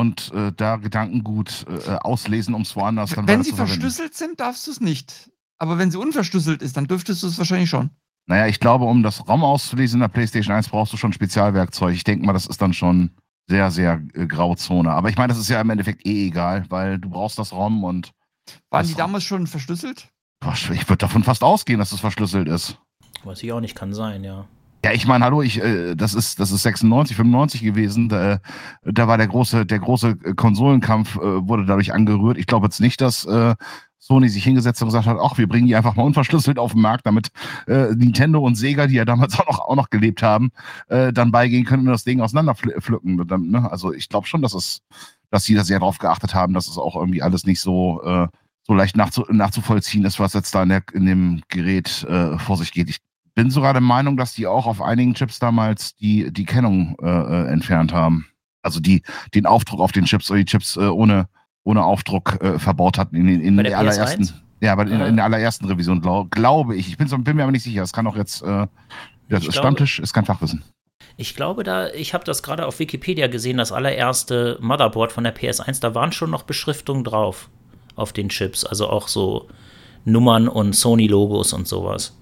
[SPEAKER 7] da Gedankengut auslesen, um es woanders dann
[SPEAKER 5] wenn
[SPEAKER 7] weiter
[SPEAKER 5] sie
[SPEAKER 7] zu verwenden.
[SPEAKER 5] verschlüsselt sind, darfst du es nicht. Aber wenn sie unverschlüsselt ist, dann dürftest du es wahrscheinlich schon.
[SPEAKER 7] Naja, ich glaube, um das ROM auszulesen in der PlayStation 1 brauchst du schon Spezialwerkzeug. Ich denke mal, das ist dann schon sehr, sehr Grauzone. Aber ich meine, das ist ja im Endeffekt egal, weil du brauchst das ROM und
[SPEAKER 5] Waren
[SPEAKER 7] Das-
[SPEAKER 5] die damals schon verschlüsselt?
[SPEAKER 7] boah, ich würde davon fast ausgehen, dass es verschlüsselt ist.
[SPEAKER 4] Weiß ich auch nicht, kann sein, ja.
[SPEAKER 7] Ja, ich meine, hallo, das ist 96, 95 gewesen. Da war der große Konsolenkampf wurde dadurch angerührt. Ich glaube jetzt nicht, dass Sony sich hingesetzt hat und gesagt hat, ach, wir bringen die einfach mal unverschlüsselt auf den Markt, damit Nintendo und Sega, die ja damals auch noch gelebt haben, dann beigehen können und das Ding auseinanderpflücken. Ne? Also ich glaube schon, dass sie da sehr drauf geachtet haben, dass es auch irgendwie alles nicht so leicht nachzuvollziehen ist, was jetzt da in dem Gerät vor sich geht. Ich bin sogar der Meinung, dass die auch auf einigen Chips damals die Kennung entfernt haben. Also den Aufdruck auf den Chips oder die Chips ohne Aufdruck verbaut hatten in
[SPEAKER 4] Bei
[SPEAKER 7] der
[SPEAKER 4] der
[SPEAKER 7] allerersten.
[SPEAKER 4] PS1?
[SPEAKER 7] Ja, aber in der allerersten Revision, glaube ich. Ich bin mir aber nicht sicher. Es kann auch jetzt das
[SPEAKER 4] Ich
[SPEAKER 7] Stammtisch ist kein Fachwissen.
[SPEAKER 4] Ich glaube, ich habe das gerade auf Wikipedia gesehen, das allererste Motherboard von der PS1, da waren schon noch Beschriftungen drauf auf den Chips, also auch so Nummern und Sony-Logos und sowas.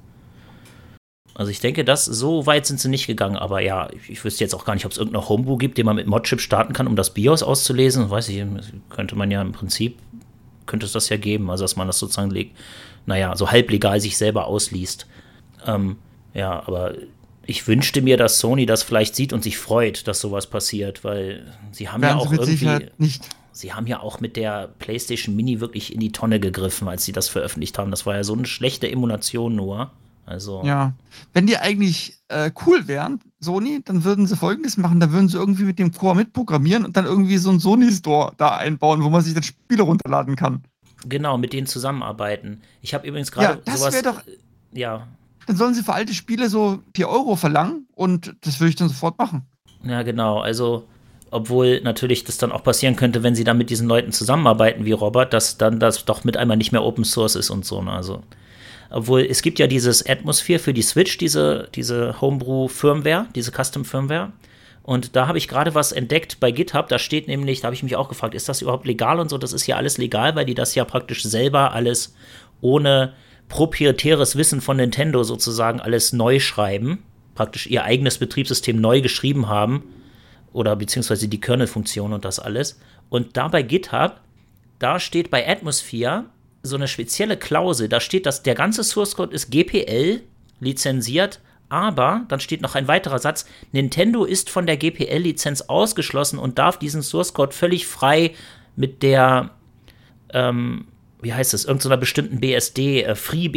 [SPEAKER 4] Also ich denke, so weit sind sie nicht gegangen, aber ja, ich wüsste jetzt auch gar nicht, ob es irgendeine Homebrew gibt, den man mit Modchip starten kann, um das BIOS auszulesen. Weiß ich, könnte man ja im Prinzip, könnte es das ja geben, also dass man das sozusagen, so halblegal sich selber ausliest. Ja, aber ich wünschte mir, dass Sony das vielleicht sieht und sich freut, dass sowas passiert, weil sie haben ja
[SPEAKER 5] Werden sie
[SPEAKER 4] auch
[SPEAKER 5] mit
[SPEAKER 4] irgendwie,
[SPEAKER 5] Sicherheit nicht.
[SPEAKER 4] sie haben ja auch mit der PlayStation Mini wirklich in die Tonne gegriffen, als sie das veröffentlicht haben. Das war ja so eine schlechte Emulation nur. Also,
[SPEAKER 5] Ja. Wenn die eigentlich cool wären, Sony, dann würden sie Folgendes machen. Da würden sie irgendwie mit dem Core mitprogrammieren und dann irgendwie so einen Sony-Store da einbauen, wo man sich dann Spiele runterladen kann.
[SPEAKER 4] genau, mit denen zusammenarbeiten. Ich habe übrigens
[SPEAKER 5] Ja,
[SPEAKER 4] gerade
[SPEAKER 5] das
[SPEAKER 4] sowas.
[SPEAKER 5] wäre doch.
[SPEAKER 4] Ja,
[SPEAKER 5] Dann sollen sie für alte Spiele so 4 € verlangen und das würde ich dann sofort machen.
[SPEAKER 4] ja, genau. Also, Obwohl natürlich das dann auch passieren könnte, wenn sie dann mit diesen Leuten zusammenarbeiten wie Robert, dass dann das doch mit einmal nicht mehr Open Source ist und so. Ne? Also, obwohl es gibt ja dieses Atmosphere für die Switch, diese Homebrew-Firmware, diese Custom-Firmware. Und da habe ich gerade was entdeckt bei GitHub. Da steht nämlich, da habe ich mich auch gefragt, ist das überhaupt legal und so? Das ist ja alles legal, weil die das ja praktisch selber alles ohne proprietäres Wissen von Nintendo sozusagen alles neu schreiben. Praktisch ihr eigenes Betriebssystem neu geschrieben haben. Oder beziehungsweise die Kernel-Funktion und das alles. Und da bei GitHub, da steht bei Atmosphere so eine spezielle Klausel. Da steht, dass der ganze Source-Code ist GPL lizenziert, aber dann steht noch ein weiterer Satz, Nintendo ist von der GPL-Lizenz ausgeschlossen und darf diesen Source-Code völlig frei mit der, wie heißt es, irgendeiner bestimmten BSD,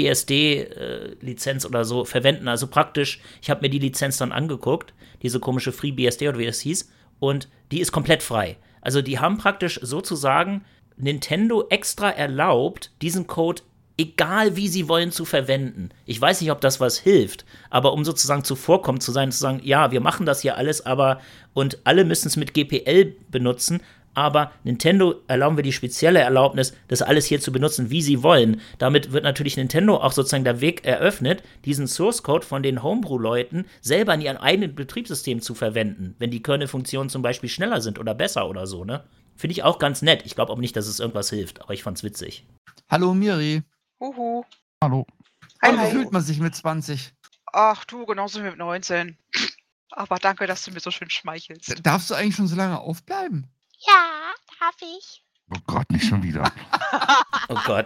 [SPEAKER 4] FreeBSD-Lizenz oder so verwenden. Also praktisch, ich habe mir die Lizenz dann angeguckt, diese komische FreeBSD oder wie das hieß, und die ist komplett frei. Also die haben praktisch sozusagen Nintendo extra erlaubt, diesen Code, egal wie sie wollen, zu verwenden. Ich weiß nicht, ob das was hilft, aber um sozusagen zuvorkommend zu sein, zu sagen, ja, wir machen das hier alles, aber und alle müssen es mit GPL benutzen, aber Nintendo erlauben wir die spezielle Erlaubnis, das alles hier zu benutzen, wie sie wollen. Damit wird natürlich Nintendo auch sozusagen der Weg eröffnet, diesen Source-Code von den Homebrew-Leuten selber in ihrem eigenen Betriebssystem zu verwenden, wenn die Kernel-Funktionen zum Beispiel schneller sind oder besser oder so, ne? Finde ich auch ganz nett. Ich glaube auch nicht, dass es irgendwas hilft, aber ich fand's witzig.
[SPEAKER 5] Hallo Miri.
[SPEAKER 9] Huhu.
[SPEAKER 7] Hallo.
[SPEAKER 5] Wie fühlt man sich mit 20?
[SPEAKER 9] Ach du, genauso wie mit 19. Aber danke, dass du mir so schön schmeichelst.
[SPEAKER 5] Darfst du eigentlich schon so lange aufbleiben?
[SPEAKER 10] Ja, darf ich.
[SPEAKER 7] Oh Gott, nicht schon wieder.
[SPEAKER 4] Oh Gott.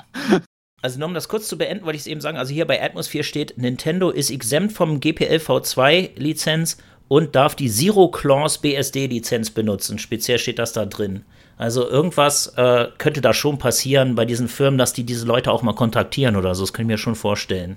[SPEAKER 4] Also nur um das kurz zu beenden, wollte ich es eben sagen, also hier bei Atmosphere steht, Nintendo ist exempt vom GPL V2-Lizenz und darf die Zero-Clause BSD-Lizenz benutzen. Speziell steht das da drin. Also irgendwas könnte da schon passieren bei diesen Firmen, dass die diese Leute auch mal kontaktieren oder so. Das kann ich mir schon vorstellen.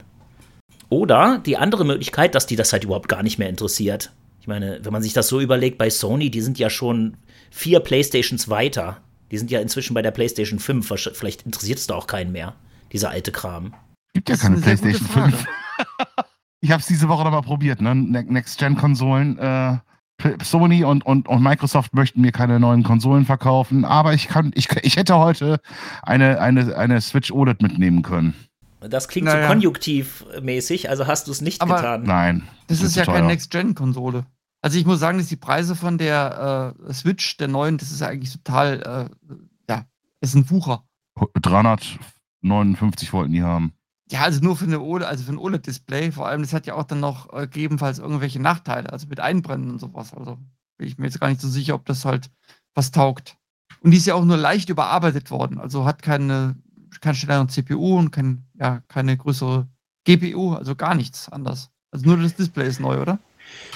[SPEAKER 4] Oder die andere Möglichkeit, dass die das halt überhaupt gar nicht mehr interessiert. Ich meine, wenn man sich das so überlegt, bei Sony, die sind ja schon 4 Playstations weiter. Die sind ja inzwischen bei der PlayStation 5. Vielleicht interessiert es da auch keinen mehr, dieser alte Kram.
[SPEAKER 7] Gibt ja keine PlayStation 5. Ich habe es diese Woche nochmal probiert, ne? Next-Gen-Konsolen. Sony und Microsoft möchten mir keine neuen Konsolen verkaufen, aber ich hätte heute eine Switch OLED mitnehmen können.
[SPEAKER 4] Das klingt so konjunktivmäßig, also hast du es nicht getan.
[SPEAKER 7] Nein.
[SPEAKER 5] Das ist ja keine Next-Gen-Konsole. Also ich muss sagen, dass die Preise von der Switch, der neuen, das ist ja eigentlich total, ist ein Wucher.
[SPEAKER 7] 359 wollten die haben.
[SPEAKER 5] Ja, also nur für eine OLED-Display. Vor allem, das hat ja auch dann noch gegebenenfalls irgendwelche Nachteile, also mit Einbrennen und sowas. Also bin ich mir jetzt gar nicht so sicher, ob das halt was taugt. Und die ist ja auch nur leicht überarbeitet worden. Also hat keine schnellere CPU und keine größere GPU, also gar nichts anders. Also nur das Display ist neu, oder?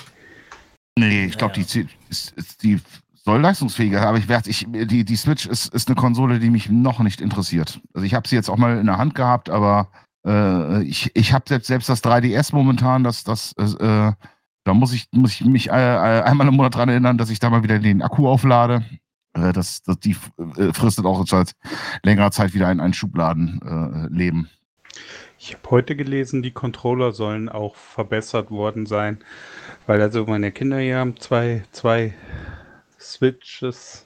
[SPEAKER 7] Nee, ich glaube, die soll leistungsfähiger, aber die Switch ist eine Konsole, die mich noch nicht interessiert. Also ich habe sie jetzt auch mal in der Hand gehabt, aber ich habe selbst das 3DS momentan, da muss ich mich einmal im Monat dran erinnern, dass ich da mal wieder den Akku auflade. Die fristet auch seit längerer Zeit wieder in einen Schubladenleben.
[SPEAKER 3] Ich habe heute gelesen, die Controller sollen auch verbessert worden sein, weil also meine Kinder hier haben zwei Switches,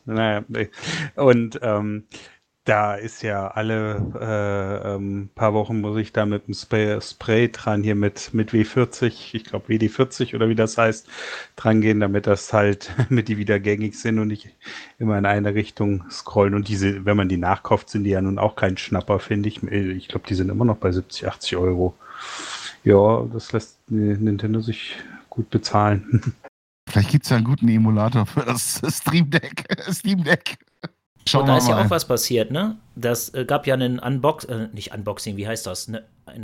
[SPEAKER 3] und da ist ja alle paar Wochen muss ich da mit dem Spray dran, hier mit W40, ich glaube WD40 oder wie das heißt, dran gehen, damit die wieder gängig sind und nicht immer in eine Richtung scrollen. Und wenn man die nachkauft, sind die ja nun auch kein Schnapper, finde ich. Ich glaube, die sind immer noch bei 70, 80 Euro. Ja, das lässt Nintendo sich gut bezahlen.
[SPEAKER 7] Vielleicht gibt es ja einen guten Emulator für das Steam Deck.
[SPEAKER 4] Und da ist ja auch was passiert, ne? Das gab ja einen nicht Unboxing, wie heißt das?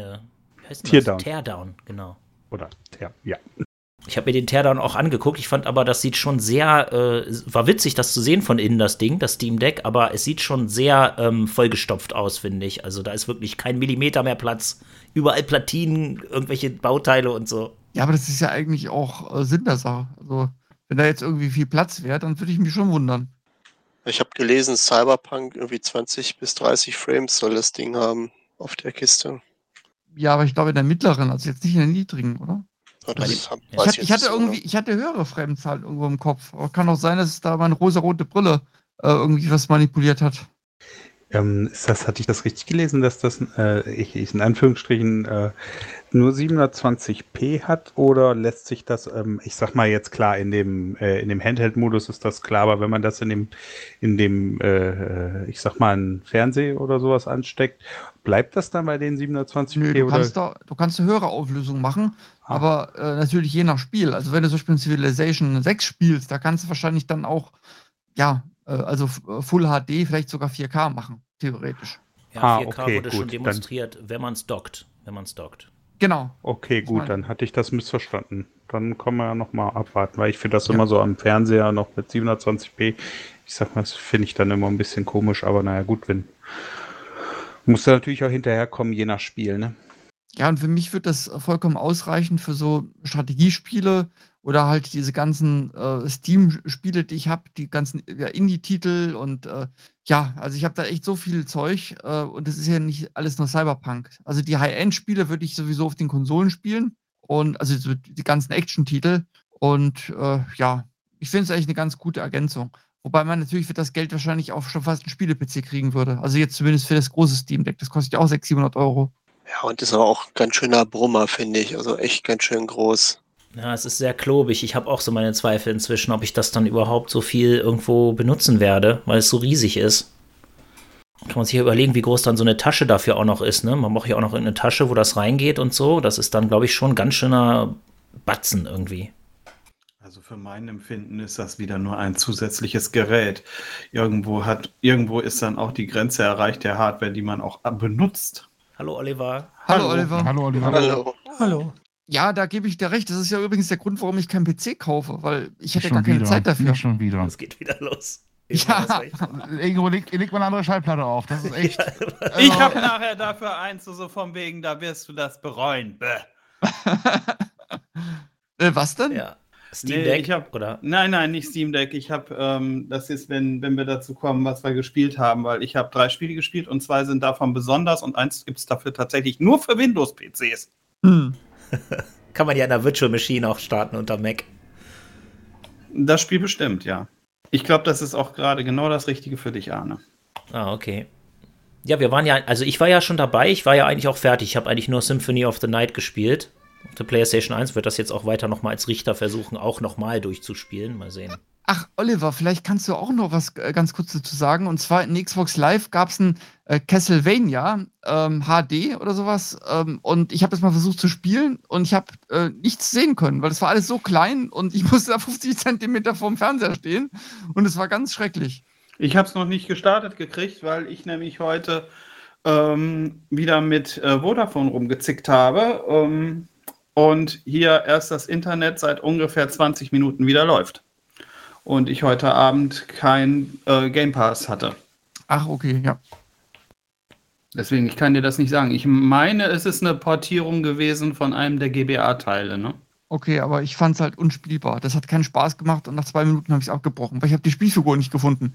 [SPEAKER 4] Teardown, genau.
[SPEAKER 3] Oder ja.
[SPEAKER 4] Ich habe mir den Teardown auch angeguckt. Ich fand aber, das sieht schon sehr, war witzig, das zu sehen von innen, das Ding, das Steam Deck, aber es sieht schon sehr vollgestopft aus, finde ich. Also da ist wirklich kein Millimeter mehr Platz. Überall Platinen, irgendwelche Bauteile und so.
[SPEAKER 5] Ja, aber das ist ja eigentlich auch Sinn der Sache. Also wenn da jetzt irgendwie viel Platz wäre, dann würde ich mich schon wundern.
[SPEAKER 8] Ich habe gelesen, Cyberpunk irgendwie 20 bis 30 Frames soll das Ding haben auf der Kiste.
[SPEAKER 5] Ja, aber ich glaube in der mittleren, also jetzt nicht in der niedrigen, oder? Ich hatte höhere Fremdzahlen irgendwo im Kopf. Aber kann auch sein, dass es da meine rosa-rote Brille irgendwie was manipuliert hat.
[SPEAKER 3] Hatte ich das richtig gelesen, dass das ich in Anführungsstrichen nur 720p hat, oder lässt sich das, ich sag mal jetzt klar, in dem Handheld-Modus ist das klar, aber wenn man das in dem ich sag mal, einen Fernseher oder sowas ansteckt, bleibt das dann bei den 720p?
[SPEAKER 5] Nö, du kannst eine höhere Auflösung machen, aber natürlich je nach Spiel. Also wenn du zum Beispiel Civilization 6 spielst, da kannst du wahrscheinlich dann auch, also Full HD, vielleicht sogar 4K machen, theoretisch.
[SPEAKER 4] Ja, 4K wurde schon demonstriert, wenn man es dockt.
[SPEAKER 5] Genau.
[SPEAKER 3] Okay, gut, dann hatte ich das missverstanden. Dann können wir ja nochmal abwarten, weil ich finde das immer so am Fernseher noch mit 720p. Ich sag mal, das finde ich dann immer ein bisschen komisch, aber naja, gut, muss da natürlich auch hinterherkommen, je nach Spiel, ne?
[SPEAKER 5] Ja, und für mich wird das vollkommen ausreichen für so Strategiespiele oder halt diese ganzen Steam-Spiele, die ich habe, die ganzen Indie-Titel und also ich habe da echt so viel Zeug und das ist ja nicht alles nur Cyberpunk. Also die High-End-Spiele würde ich sowieso auf den Konsolen spielen und also so die ganzen Action-Titel und ich finde es eigentlich eine ganz gute Ergänzung. Wobei man natürlich für das Geld wahrscheinlich auch schon fast einen Spiele-PC kriegen würde. Also jetzt zumindest für das große Steam Deck. Das kostet ja auch 600-700 €.
[SPEAKER 8] Ja, und ist aber auch ein ganz schöner Brummer, finde ich. Also echt ganz schön groß.
[SPEAKER 4] Ja, es ist sehr klobig. Ich habe auch so meine Zweifel inzwischen, ob ich das dann überhaupt so viel irgendwo benutzen werde, weil es so riesig ist. Kann man sich ja überlegen, wie groß dann so eine Tasche dafür auch noch ist, ne? Man braucht ja auch noch eine Tasche, wo das reingeht und so. Das ist dann, glaube ich, schon ein ganz schöner Batzen irgendwie.
[SPEAKER 11] Also für mein Empfinden ist das wieder nur ein zusätzliches Gerät. Irgendwo ist dann auch die Grenze erreicht der Hardware, die man auch benutzt.
[SPEAKER 4] Hallo Oliver.
[SPEAKER 5] Hallo Oliver.
[SPEAKER 7] Hallo Oliver.
[SPEAKER 6] Hallo.
[SPEAKER 5] Ja, da gebe ich dir recht. Das ist ja übrigens der Grund, warum ich keinen PC kaufe, weil ich hätte gar keine Zeit dafür.
[SPEAKER 7] Schon wieder.
[SPEAKER 4] Es geht wieder los.
[SPEAKER 5] Ja.
[SPEAKER 7] Irgendwo legt mal eine andere Schallplatte auf. Das ist echt.
[SPEAKER 11] Ich habe nachher dafür eins, so von wegen, da wirst du das bereuen.
[SPEAKER 5] Was denn?
[SPEAKER 4] Ja. Steam Deck? Oder?
[SPEAKER 11] Nein, nicht Steam Deck. Ich habe, das ist, wenn wir dazu kommen, was wir gespielt haben, weil ich habe 3 Spiele gespielt und 2 sind davon besonders und 1 gibt es dafür tatsächlich nur für Windows-PCs.
[SPEAKER 4] Kann man ja in der Virtual Machine auch starten unter Mac.
[SPEAKER 11] Das Spiel bestimmt, ja. Ich glaube, das ist auch gerade genau das Richtige für dich, Arne.
[SPEAKER 4] Ah, okay. Ja, ich war ja schon dabei, ich war ja eigentlich auch fertig. Ich habe eigentlich nur Symphony of the Night gespielt. Auf der PlayStation 1 wird das jetzt auch weiter nochmal als Richter versuchen, auch nochmal durchzuspielen. Mal sehen.
[SPEAKER 5] Ach, Oliver, vielleicht kannst du auch noch was ganz kurz dazu sagen. Und zwar in Xbox Live gab es ein Castlevania HD oder sowas. Und ich habe das mal versucht zu spielen und ich habe nichts sehen können, weil es war alles so klein und ich musste da 50 Zentimeter vorm Fernseher stehen. Und es war ganz schrecklich.
[SPEAKER 11] Ich habe es noch nicht gestartet gekriegt, weil ich nämlich heute wieder mit Vodafone rumgezickt habe. Und hier erst das Internet seit ungefähr 20 Minuten wieder läuft. Und ich heute Abend kein Game Pass hatte.
[SPEAKER 5] Ach, okay, ja.
[SPEAKER 11] Deswegen, ich kann dir das nicht sagen. Ich meine, es ist eine Portierung gewesen von einem der GBA-Teile, ne?
[SPEAKER 5] Okay, aber ich fand es halt unspielbar. Das hat keinen Spaß gemacht und nach 2 Minuten habe ich es abgebrochen, weil ich habe die Spielfigur nicht gefunden.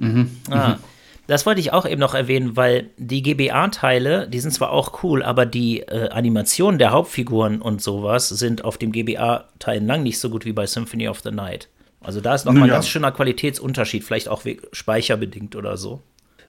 [SPEAKER 4] Das wollte ich auch eben noch erwähnen, weil die GBA-Teile, die sind zwar auch cool, aber die Animationen der Hauptfiguren und sowas sind auf dem GBA-Teil lang nicht so gut wie bei Symphony of the Night. Also da ist nochmal ein ganz schöner Qualitätsunterschied, vielleicht auch speicherbedingt oder so.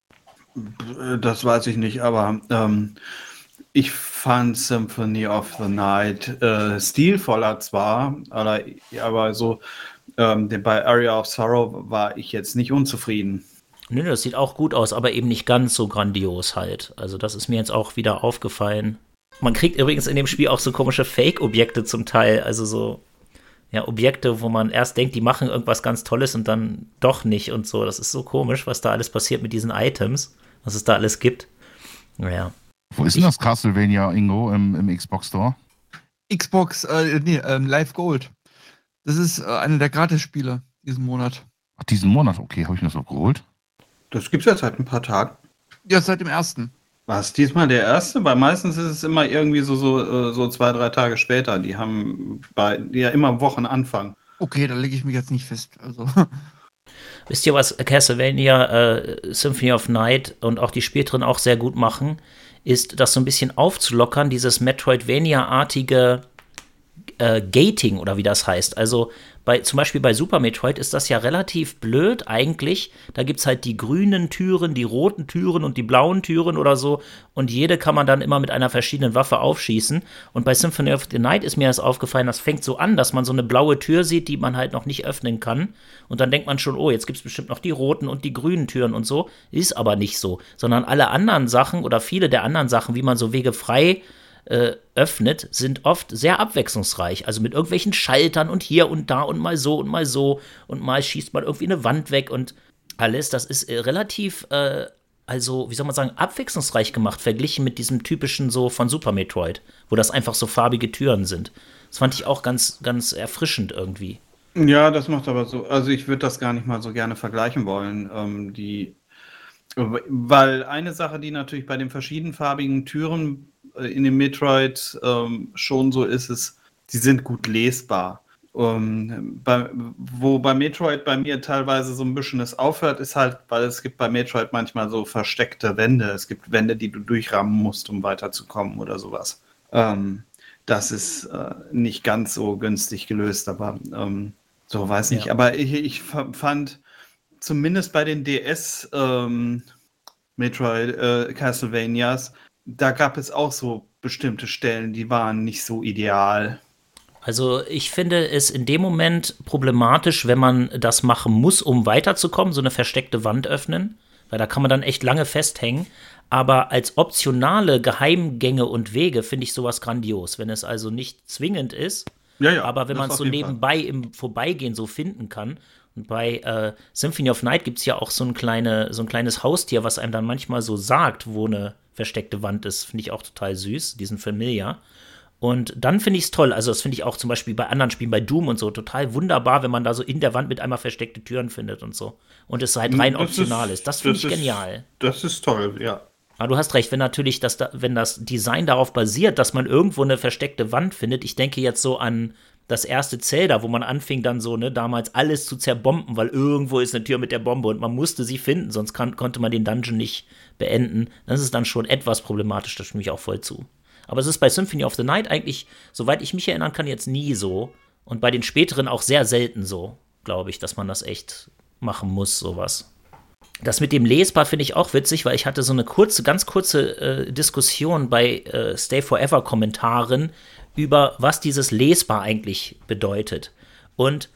[SPEAKER 11] Das weiß ich nicht, aber ich fand Symphony of the Night stilvoller zwar, aber so bei Area of Sorrow war ich jetzt nicht unzufrieden.
[SPEAKER 4] Nö, das sieht auch gut aus, aber eben nicht ganz so grandios halt. Also das ist mir jetzt auch wieder aufgefallen. Man kriegt übrigens in dem Spiel auch so komische Fake-Objekte zum Teil, also so Objekte, wo man erst denkt, die machen irgendwas ganz Tolles und dann doch nicht und so. Das ist so komisch, was da alles passiert mit diesen Items, was es da alles gibt. Naja.
[SPEAKER 7] Wo ist denn das Castlevania, Ingo, im Xbox Store?
[SPEAKER 5] Xbox, Live Gold. Das ist eine der Gratis-Spiele diesen Monat.
[SPEAKER 7] Ach, diesen Monat? Okay, habe ich mir das auch geholt.
[SPEAKER 11] Das gibt's ja seit ein paar Tagen.
[SPEAKER 5] Ja, seit dem 1.
[SPEAKER 11] War es diesmal der erste? Weil meistens ist es immer irgendwie so 2-3 Tage später. Die haben ja immer Wochenanfang.
[SPEAKER 5] Okay, da lege ich mich jetzt nicht fest. Also.
[SPEAKER 4] Wisst ihr, was Castlevania Symphony of Night und auch die späteren auch sehr gut machen? Ist das so ein bisschen aufzulockern, dieses Metroidvania-artige Gating oder wie das heißt. Also zum Beispiel bei Super Metroid ist das ja relativ blöd eigentlich. Da gibt es halt die grünen Türen, die roten Türen und die blauen Türen oder so. Und jede kann man dann immer mit einer verschiedenen Waffe aufschießen. Und bei Symphony of the Night ist mir das aufgefallen, das fängt so an, dass man so eine blaue Tür sieht, die man halt noch nicht öffnen kann. Und dann denkt man schon, oh, jetzt gibt es bestimmt noch die roten und die grünen Türen und so. Ist aber nicht so. Sondern alle anderen Sachen oder viele der anderen Sachen, wie man so Wege frei öffnet, sind oft sehr abwechslungsreich. Also mit irgendwelchen Schaltern und hier und da und mal so und mal schießt man irgendwie eine Wand weg und alles. Das ist relativ, also wie soll man sagen, abwechslungsreich gemacht, verglichen mit diesem typischen so von Super Metroid, wo das einfach so farbige Türen sind. Das fand ich auch ganz, ganz erfrischend irgendwie.
[SPEAKER 11] Ja, das macht aber so, also ich würde das gar nicht mal so gerne vergleichen wollen, weil eine Sache, die natürlich bei den verschiedenfarbigen Türen in dem Metroid schon so ist, die sind gut lesbar. Wo bei Metroid bei mir teilweise so ein bisschen es aufhört, ist halt, weil es gibt bei Metroid manchmal so versteckte Wände. Es gibt Wände, die du durchrammen musst, um weiterzukommen oder sowas. Das ist nicht ganz so günstig gelöst, aber so weiß nicht.
[SPEAKER 4] Ja.
[SPEAKER 11] Aber ich fand zumindest bei den DS Metroid Castlevanias, da gab es auch so bestimmte Stellen, die waren nicht so ideal.
[SPEAKER 4] Also ich finde es in dem Moment problematisch, wenn man das machen muss, um weiterzukommen, so eine versteckte Wand öffnen, weil da kann man dann echt lange festhängen. Aber als optionale Geheimgänge und Wege finde ich sowas grandios, wenn es also nicht zwingend ist, aber wenn man es so nebenbei im Vorbeigehen so finden kann. Und bei Symphony of Night gibt es ja auch so ein kleines Haustier, was einem dann manchmal so sagt, wo eine versteckte Wand ist. Finde ich auch total süß, diesen Familiar. Und dann finde ich es toll. Also das finde ich auch zum Beispiel bei anderen Spielen, bei Doom und so, total wunderbar, wenn man da so in der Wand mit einmal versteckte Türen findet und so. Und es halt rein optional ist. Das finde ich genial.
[SPEAKER 11] Das ist toll, ja.
[SPEAKER 4] Aber du hast recht, wenn natürlich wenn das Design darauf basiert, dass man irgendwo eine versteckte Wand findet. Ich denke jetzt so an das erste Zelda, wo man anfing dann so, ne, damals alles zu zerbomben, weil irgendwo ist eine Tür mit der Bombe und man musste sie finden, sonst konnte man den Dungeon nicht beenden. Das ist dann schon etwas problematisch, das stimme ich auch voll zu. Aber es ist bei Symphony of the Night eigentlich, soweit ich mich erinnern kann, jetzt nie so. Und bei den späteren auch sehr selten so, glaube ich, dass man das echt machen muss, sowas. Das mit dem Lesbar finde ich auch witzig, weil ich hatte so eine ganz kurze Diskussion bei Stay Forever Kommentaren über, was dieses Lesbar eigentlich bedeutet. Und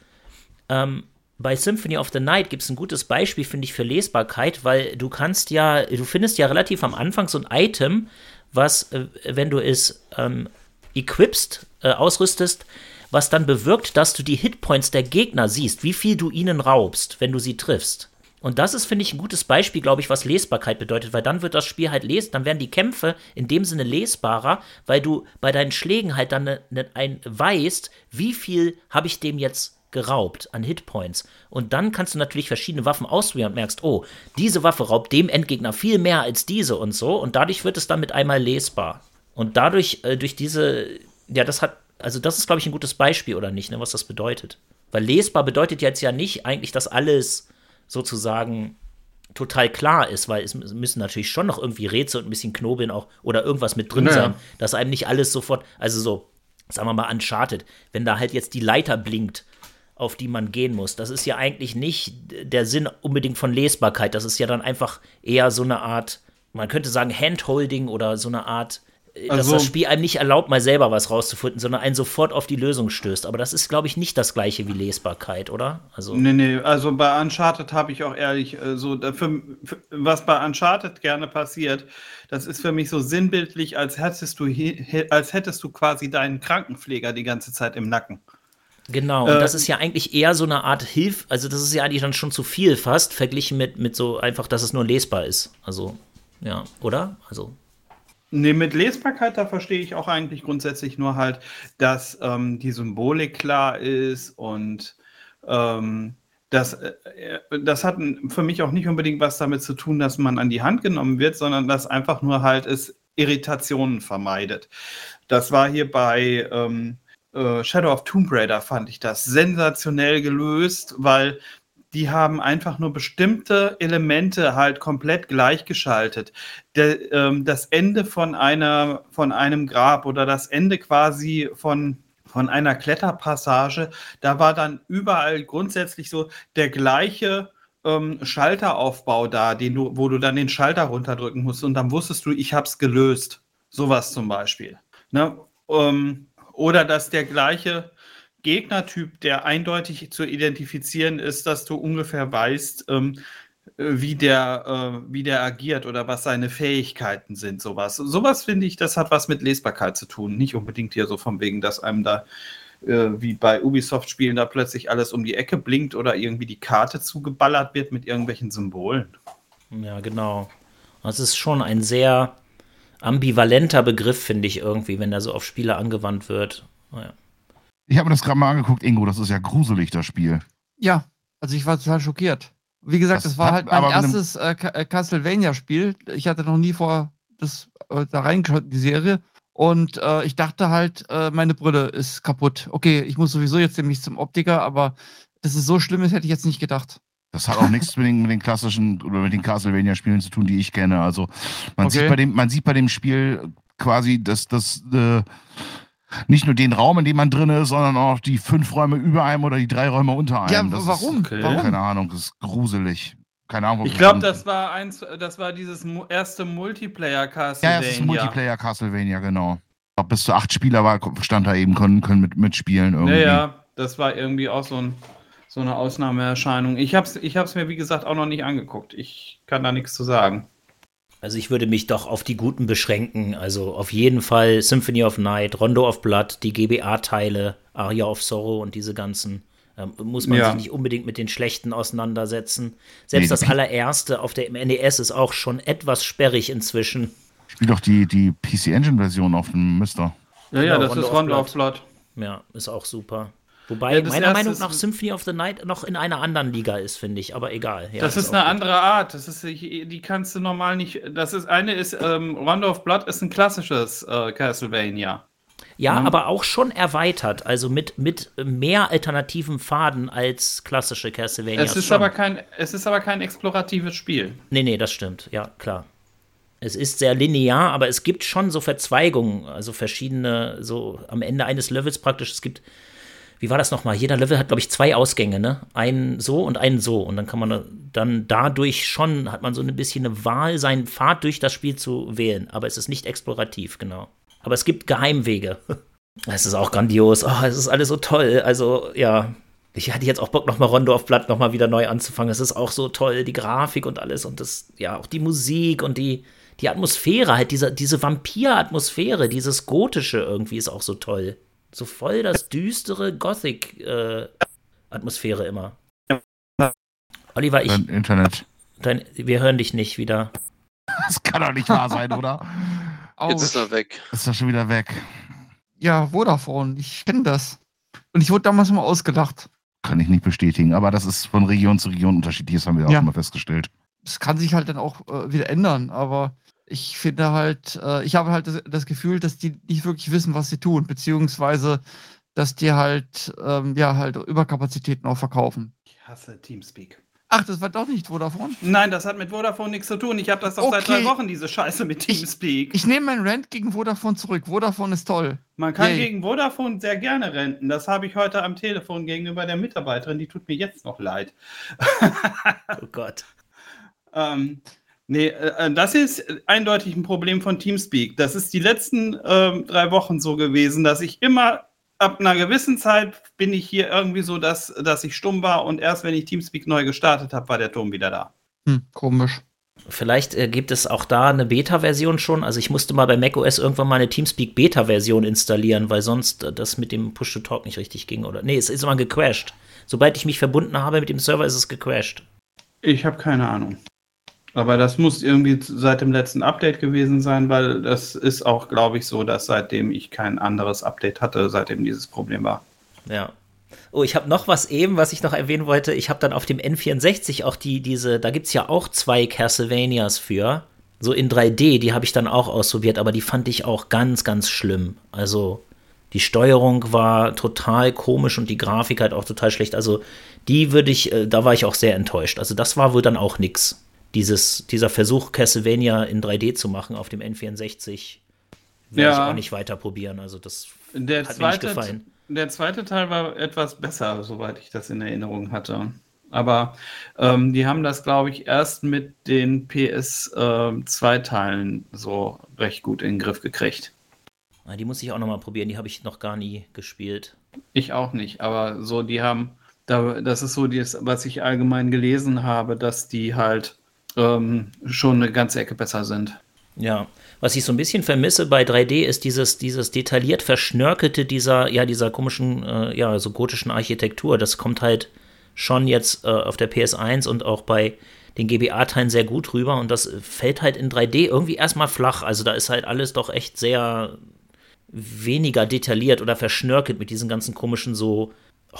[SPEAKER 4] bei Symphony of the Night gibt es ein gutes Beispiel, finde ich, für Lesbarkeit, weil du findest ja relativ am Anfang so ein Item, was, wenn du es equipst, ausrüstest, was dann bewirkt, dass du die Hitpoints der Gegner siehst, wie viel du ihnen raubst, wenn du sie triffst. Und das ist, finde ich, ein gutes Beispiel, glaube ich, was Lesbarkeit bedeutet, weil dann wird das Spiel halt dann werden die Kämpfe in dem Sinne lesbarer, weil du bei deinen Schlägen halt dann weißt, wie viel habe ich dem jetzt geraubt an Hitpoints. Und dann kannst du natürlich verschiedene Waffen ausprobieren und merkst, oh, diese Waffe raubt dem Endgegner viel mehr als diese und so. Und dadurch wird es dann mit einmal lesbar. Und dadurch, durch diese, ja, das ist, glaube ich, ein gutes Beispiel, oder nicht, ne, was das bedeutet. Weil lesbar bedeutet jetzt ja nicht eigentlich, dass alles sozusagen total klar ist, weil es müssen natürlich schon noch irgendwie Rätsel und ein bisschen Knobeln auch oder irgendwas mit drin sein, dass einem nicht alles sofort, also so, sagen wir mal Uncharted, wenn da halt jetzt die Leiter blinkt, auf die man gehen muss, das ist ja eigentlich nicht der Sinn unbedingt von Lesbarkeit, das ist ja dann einfach eher so eine Art, man könnte sagen Handholding oder so eine Art, dass das Spiel einem nicht erlaubt, mal selber was rauszufinden, sondern einen sofort auf die Lösung stößt. Aber das ist, glaube ich, nicht das Gleiche wie Lesbarkeit, oder? Also
[SPEAKER 11] Nee, also bei Uncharted habe ich auch ehrlich was bei Uncharted gerne passiert, das ist für mich so sinnbildlich, als hättest du quasi deinen Krankenpfleger die ganze Zeit im Nacken.
[SPEAKER 4] Genau, und das ist ja eigentlich eher so eine Art Hilfe, also das ist ja eigentlich dann schon zu viel fast, verglichen mit so einfach, dass es nur lesbar ist. Also, ja, oder? Also
[SPEAKER 11] Nee, mit Lesbarkeit, da verstehe ich auch eigentlich grundsätzlich nur halt, dass die Symbolik klar ist und das hat für mich auch nicht unbedingt was damit zu tun, dass man an die Hand genommen wird, sondern dass einfach nur halt es Irritationen vermeidet. Das war hier bei Shadow of Tomb Raider, fand ich das sensationell gelöst, weil die haben einfach nur bestimmte Elemente halt komplett gleichgeschaltet. Das Ende von einem Grab oder das Ende quasi von von einer Kletterpassage. Da war dann überall grundsätzlich so der gleiche Schalteraufbau da, wo du dann den Schalter runterdrücken musst und dann wusstest du, ich hab's gelöst. Sowas zum Beispiel. Ne? Oder dass der gleiche Gegnertyp, der eindeutig zu identifizieren ist, dass du ungefähr weißt, wie der agiert oder was seine Fähigkeiten sind, sowas. Sowas finde ich, das hat was mit Lesbarkeit zu tun. Nicht unbedingt hier so von wegen, dass einem da wie bei Ubisoft-Spielen da plötzlich alles um die Ecke blinkt oder irgendwie die Karte zugeballert wird mit irgendwelchen Symbolen.
[SPEAKER 4] Ja, genau. Das ist schon ein sehr ambivalenter Begriff, finde ich irgendwie, wenn der so auf Spiele angewandt wird. Naja.
[SPEAKER 7] Ich habe mir das gerade mal angeguckt, Ingo, das ist ja gruselig, das Spiel.
[SPEAKER 5] Ja, also ich war total schockiert. Wie gesagt, das war halt mein erstes Castlevania-Spiel. Ich hatte noch nie vor da reingeschaut in die Serie. Und ich dachte halt, meine Brille ist kaputt. Okay, ich muss sowieso jetzt nämlich zum Optiker, aber dass es so schlimm ist, hätte ich jetzt nicht gedacht.
[SPEAKER 7] Das hat auch nichts mit den klassischen oder mit den Castlevania-Spielen zu tun, die ich kenne. Also man sieht bei dem Spiel quasi, dass das nicht nur den Raum, in dem man drin ist, sondern auch die 5 Räume über einem oder die 3 Räume unter einem.
[SPEAKER 5] Ja, warum?
[SPEAKER 7] Warum? Keine Ahnung, das ist gruselig. Keine Ahnung.
[SPEAKER 11] Ich glaube, das war dieses erste Multiplayer-Castlevania.
[SPEAKER 7] Ja, das ist Multiplayer-Castlevania, genau. Ich glaube, bis zu 8 Spieler stand da eben, können mitspielen irgendwie.
[SPEAKER 11] Ja, das war irgendwie auch so eine Ausnahmeerscheinung. Ich hab's mir, wie gesagt, auch noch nicht angeguckt. Ich kann da nichts zu sagen.
[SPEAKER 4] Also ich würde mich doch auf die Guten beschränken. Also auf jeden Fall Symphony of Night, Rondo of Blood, die GBA-Teile, Aria of Sorrow und diese ganzen. Muss man sich nicht unbedingt mit den Schlechten auseinandersetzen. Selbst das allererste auf der NES ist auch schon etwas sperrig inzwischen.
[SPEAKER 7] Spiel doch die PC Engine-Version auf dem Mister.
[SPEAKER 11] Ja, das ist Rondo of Blood.
[SPEAKER 4] Ja, ist auch super. Wobei meiner Meinung nach Symphony of the Night noch in einer anderen Liga ist, finde ich, aber egal. Ja,
[SPEAKER 11] das ist eine andere Art. Die kannst du normal nicht. Rondo of Blood ist ein klassisches Castlevania.
[SPEAKER 4] Ja, aber auch schon erweitert, also mit mehr alternativen Pfaden als klassische Castlevania.
[SPEAKER 11] Es ist aber kein exploratives Spiel.
[SPEAKER 4] Nee, das stimmt, ja, klar. Es ist sehr linear, aber es gibt schon so Verzweigungen, also verschiedene, so am Ende eines Levels praktisch, es gibt, wie war das nochmal? Jeder Level hat, glaube ich, 2 Ausgänge, ne? Einen so und einen so. Und dann kann man dann dadurch schon, hat man so ein bisschen eine Wahl, seinen Pfad durch das Spiel zu wählen. Aber es ist nicht explorativ, genau. Aber es gibt Geheimwege. Es ist auch grandios. Oh, es ist alles so toll. Also, ja, ich hatte jetzt auch Bock, nochmal Rondo of Blood nochmal wieder neu anzufangen. Es ist auch so toll, die Grafik und alles. Und das, ja, auch die Musik und die Atmosphäre, halt diese Vampir-Atmosphäre, dieses Gotische irgendwie ist auch so toll. So voll das düstere Gothic-Atmosphäre immer. Oliver,
[SPEAKER 7] Internet.
[SPEAKER 4] Wir hören dich nicht wieder.
[SPEAKER 7] Das kann doch nicht wahr sein, oder?
[SPEAKER 8] Jetzt ist er weg.
[SPEAKER 7] Ist er schon wieder weg?
[SPEAKER 5] Ja, Vodafone, ich kenne das. Und ich wurde damals mal ausgelacht.
[SPEAKER 7] Kann ich nicht bestätigen, aber das ist von Region zu Region unterschiedlich, das haben wir auch immer festgestellt.
[SPEAKER 5] Das kann sich halt dann auch wieder ändern, aber ich finde halt, ich habe halt das Gefühl, dass die nicht wirklich wissen, was sie tun, beziehungsweise, dass die halt, halt Überkapazitäten auch verkaufen.
[SPEAKER 11] Ich hasse Teamspeak.
[SPEAKER 5] Ach, das war doch nicht Vodafone?
[SPEAKER 11] Nein, das hat mit Vodafone nichts zu tun. Ich habe das doch seit 3 Wochen, diese Scheiße mit Teamspeak.
[SPEAKER 5] Ich nehme meinen Rant gegen Vodafone zurück. Vodafone ist toll.
[SPEAKER 11] Man kann gegen Vodafone sehr gerne renten. Das habe ich heute am Telefon gegenüber der Mitarbeiterin. Die tut mir jetzt noch leid.
[SPEAKER 4] Oh Gott.
[SPEAKER 11] Das ist eindeutig ein Problem von Teamspeak. Das ist die letzten 3 Wochen so gewesen, dass ich immer ab einer gewissen Zeit bin ich hier irgendwie so, dass ich stumm war und erst wenn ich Teamspeak neu gestartet habe, war der Ton wieder da.
[SPEAKER 5] Komisch.
[SPEAKER 4] Vielleicht gibt es auch da eine Beta-Version schon. Also ich musste mal bei macOS irgendwann mal eine Teamspeak-Beta-Version installieren, weil sonst das mit dem Push-to-Talk nicht richtig ging. Es ist immer gecrashed. Sobald ich mich verbunden habe mit dem Server, ist es gecrashed.
[SPEAKER 11] Ich habe keine Ahnung. Aber das muss irgendwie seit dem letzten Update gewesen sein, weil das ist auch, glaube ich, so, dass seitdem ich kein anderes Update hatte, seitdem dieses Problem war.
[SPEAKER 4] Ja. Oh, ich habe noch was ich noch erwähnen wollte. Ich habe dann auf dem N64 auch da gibt es ja auch 2 Castlevanias für, so in 3D, die habe ich dann auch ausprobiert, aber die fand ich auch ganz, ganz schlimm. Also die Steuerung war total komisch und die Grafik halt auch total schlecht. Also da war ich auch sehr enttäuscht. Also das war wohl dann auch nix. Dieser Versuch, Castlevania in 3D zu machen auf dem N64, werde ich auch nicht weiter probieren. Also das hat mir nicht gefallen.
[SPEAKER 11] Der zweite Teil war etwas besser, soweit ich das in Erinnerung hatte. Aber die haben das, glaube ich, erst mit den PS2-Teilen so recht gut in den Griff gekriegt.
[SPEAKER 4] Die muss ich auch nochmal probieren, die habe ich noch gar nie gespielt.
[SPEAKER 11] Ich auch nicht, aber so, die haben, das ist so das, was ich allgemein gelesen habe, dass die halt schon eine ganze Ecke besser sind.
[SPEAKER 4] Ja, was ich so ein bisschen vermisse bei 3D ist dieses detailliert verschnörkelte dieser komischen, so gotischen Architektur. Das kommt halt schon jetzt auf der PS1 und auch bei den GBA-Teilen sehr gut rüber und das fällt halt in 3D irgendwie erstmal flach. Also da ist halt alles doch echt sehr weniger detailliert oder verschnörkelt mit diesen ganzen komischen so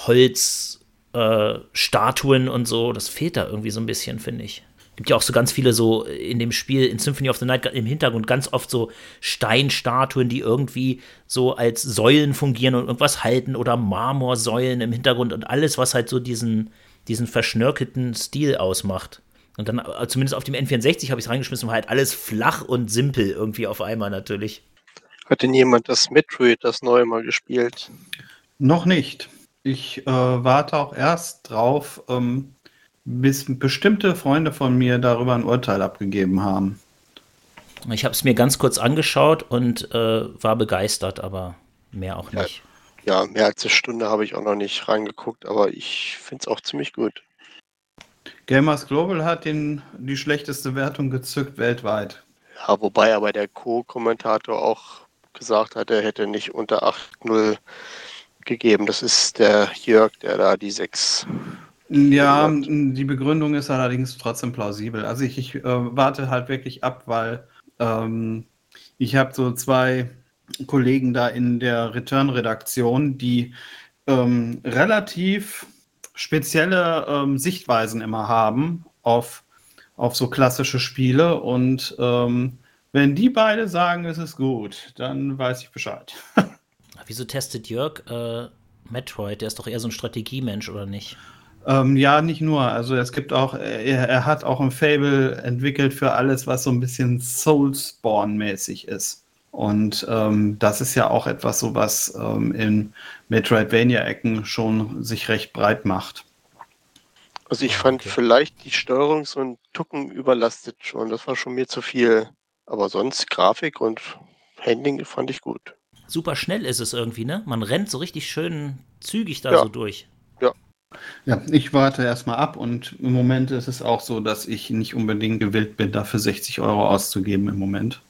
[SPEAKER 4] Holzstatuen und so. Das fehlt da irgendwie so ein bisschen, finde ich. Gibt ja auch so ganz viele so in dem Spiel, in Symphony of the Night im Hintergrund ganz oft so Steinstatuen, die irgendwie so als Säulen fungieren und irgendwas halten oder Marmorsäulen im Hintergrund und alles, was halt so diesen verschnörkelten Stil ausmacht. Und dann, zumindest auf dem N64 habe ich es reingeschmissen, war halt alles flach und simpel irgendwie auf einmal natürlich.
[SPEAKER 8] Hat denn jemand das Metroid, das neue mal gespielt?
[SPEAKER 11] Noch nicht. Ich warte auch erst drauf, bis bestimmte Freunde von mir darüber ein Urteil abgegeben haben.
[SPEAKER 4] Ich habe es mir ganz kurz angeschaut und war begeistert, aber mehr auch nicht.
[SPEAKER 8] Ja, mehr als eine Stunde habe ich auch noch nicht reingeguckt, aber ich finde es auch ziemlich gut.
[SPEAKER 11] Gamers Global hat die schlechteste Wertung gezückt weltweit.
[SPEAKER 8] Ja, wobei aber der Co-Kommentator auch gesagt hat, er hätte nicht unter 8.0 gegeben. Das ist der Jörg, der da die 6...
[SPEAKER 11] Ja, die Begründung ist allerdings trotzdem plausibel. Also ich warte halt wirklich ab, weil ich habe so 2 Kollegen da in der Return-Redaktion, die relativ spezielle Sichtweisen immer haben auf so klassische Spiele. Und wenn die beide sagen, es ist gut, dann weiß ich Bescheid.
[SPEAKER 4] Wieso testet Jörg Metroid? Der ist doch eher so ein Strategiemensch, oder nicht?
[SPEAKER 11] Ja, nicht nur. Also es gibt auch, er hat auch ein Fable entwickelt für alles, was so ein bisschen Soulspawn-mäßig ist. Und das ist ja auch etwas, so was in Metroidvania-Ecken schon sich recht breit macht.
[SPEAKER 8] Also ich fand vielleicht die Steuerung so ein Tucken überlastet schon. Das war schon mir zu viel. Aber sonst Grafik und Handling fand ich gut.
[SPEAKER 4] Super schnell ist es irgendwie, ne? Man rennt so richtig schön zügig da so durch.
[SPEAKER 11] Ja, ich warte erstmal ab und im Moment ist es auch so, dass ich nicht unbedingt gewillt bin, dafür 60 € auszugeben im Moment.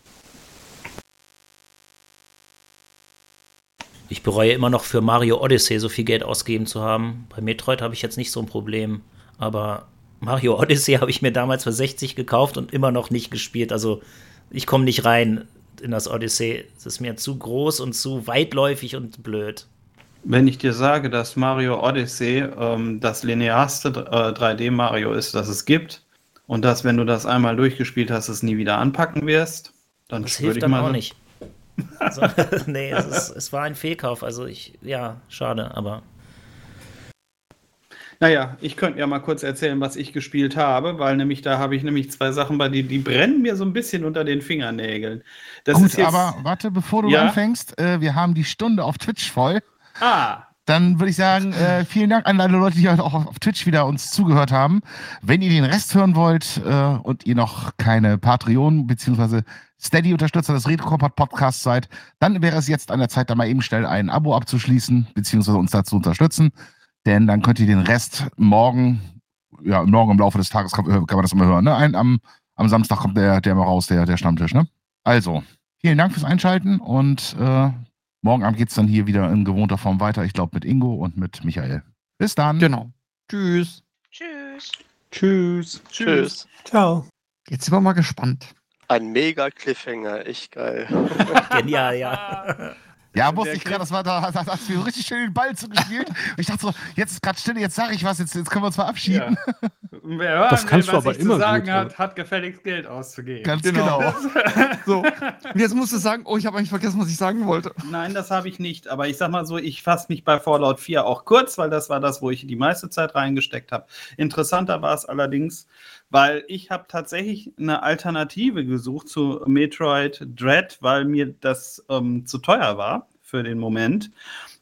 [SPEAKER 4] Ich bereue immer noch für Mario Odyssey so viel Geld ausgegeben zu haben. Bei Metroid habe ich jetzt nicht so ein Problem, aber Mario Odyssey habe ich mir damals für 60 gekauft und immer noch nicht gespielt. Also ich komme nicht rein in das Odyssey. Es ist mir zu groß und zu weitläufig und blöd.
[SPEAKER 11] Wenn ich dir sage, dass Mario Odyssey das linearste 3D-Mario ist, das es gibt, und dass, wenn du das einmal durchgespielt hast, es nie wieder anpacken wirst, dann
[SPEAKER 4] das hilft dann auch nicht. Also, nee, es war ein Fehlkauf. Also schade, aber...
[SPEAKER 11] Naja, ich könnte ja mal kurz erzählen, was ich gespielt habe, weil da habe ich nämlich 2 Sachen bei die brennen mir so ein bisschen unter den Fingernägeln. Das
[SPEAKER 7] Gut,
[SPEAKER 11] ist jetzt,
[SPEAKER 7] aber warte, bevor du anfängst, wir haben die Stunde auf Twitch voll. Dann würde ich sagen, vielen Dank an alle Leute, die heute auch auf Twitch wieder uns zugehört haben. Wenn ihr den Rest hören wollt und ihr noch keine Patreon- bzw. Steady-Unterstützer des Retro-Kompott-Podcasts seid, dann wäre es jetzt an der Zeit, da mal eben schnell ein Abo abzuschließen, bzw. uns dazu unterstützen. Denn dann könnt ihr den Rest morgen im Laufe des Tages kann man das immer hören. Ne? Am Samstag kommt der mal raus, der Stammtisch. Ne? Also, vielen Dank fürs Einschalten und morgen Abend geht es dann hier wieder in gewohnter Form weiter. Ich glaube mit Ingo und mit Michael. Bis dann.
[SPEAKER 5] Genau. Tschüss.
[SPEAKER 9] Tschüss.
[SPEAKER 11] Tschüss.
[SPEAKER 8] Tschüss.
[SPEAKER 6] Ciao.
[SPEAKER 5] Jetzt sind wir mal gespannt.
[SPEAKER 8] Ein mega Cliffhanger, echt geil.
[SPEAKER 4] Genial, ja.
[SPEAKER 7] Ja, wusste ich gerade, da hast du richtig schön den Ball zugespielt. Und ich dachte so, jetzt ist gerade Stille, jetzt sage ich was, jetzt können wir uns verabschieden.
[SPEAKER 11] Ja. Wer hören
[SPEAKER 2] Das kannst
[SPEAKER 11] will,
[SPEAKER 2] du
[SPEAKER 11] was
[SPEAKER 2] aber
[SPEAKER 11] ich
[SPEAKER 2] immer
[SPEAKER 11] zu sagen
[SPEAKER 2] gut,
[SPEAKER 11] hat gefälligst Geld auszugeben.
[SPEAKER 7] Ganz genau.
[SPEAKER 5] So. Und jetzt musst du sagen, ich habe eigentlich vergessen, was ich sagen wollte.
[SPEAKER 11] Nein, das habe ich nicht. Aber ich sag mal so, ich fasse mich bei Fallout 4 auch kurz, weil das war das, wo ich die meiste Zeit reingesteckt habe. Interessanter war es allerdings, weil ich habe tatsächlich eine Alternative gesucht zu Metroid Dread, weil mir das zu teuer war für den Moment.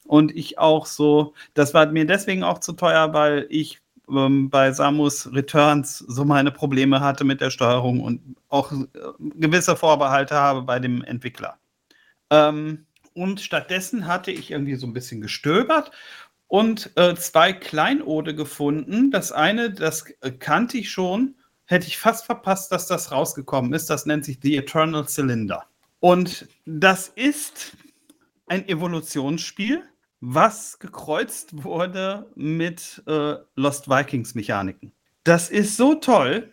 [SPEAKER 11] Und ich auch so, das war mir deswegen auch zu teuer, weil ich bei Samus Returns so meine Probleme hatte mit der Steuerung und auch gewisse Vorbehalte habe bei dem Entwickler. Und stattdessen hatte ich irgendwie so ein bisschen gestöbert und 2 Kleinode gefunden. Das eine, das kannte ich schon, hätte ich fast verpasst, dass das rausgekommen ist. Das nennt sich The Eternal Cylinder. Und das ist ein Evolutionsspiel, was gekreuzt wurde mit Lost Vikings Mechaniken. Das ist so toll.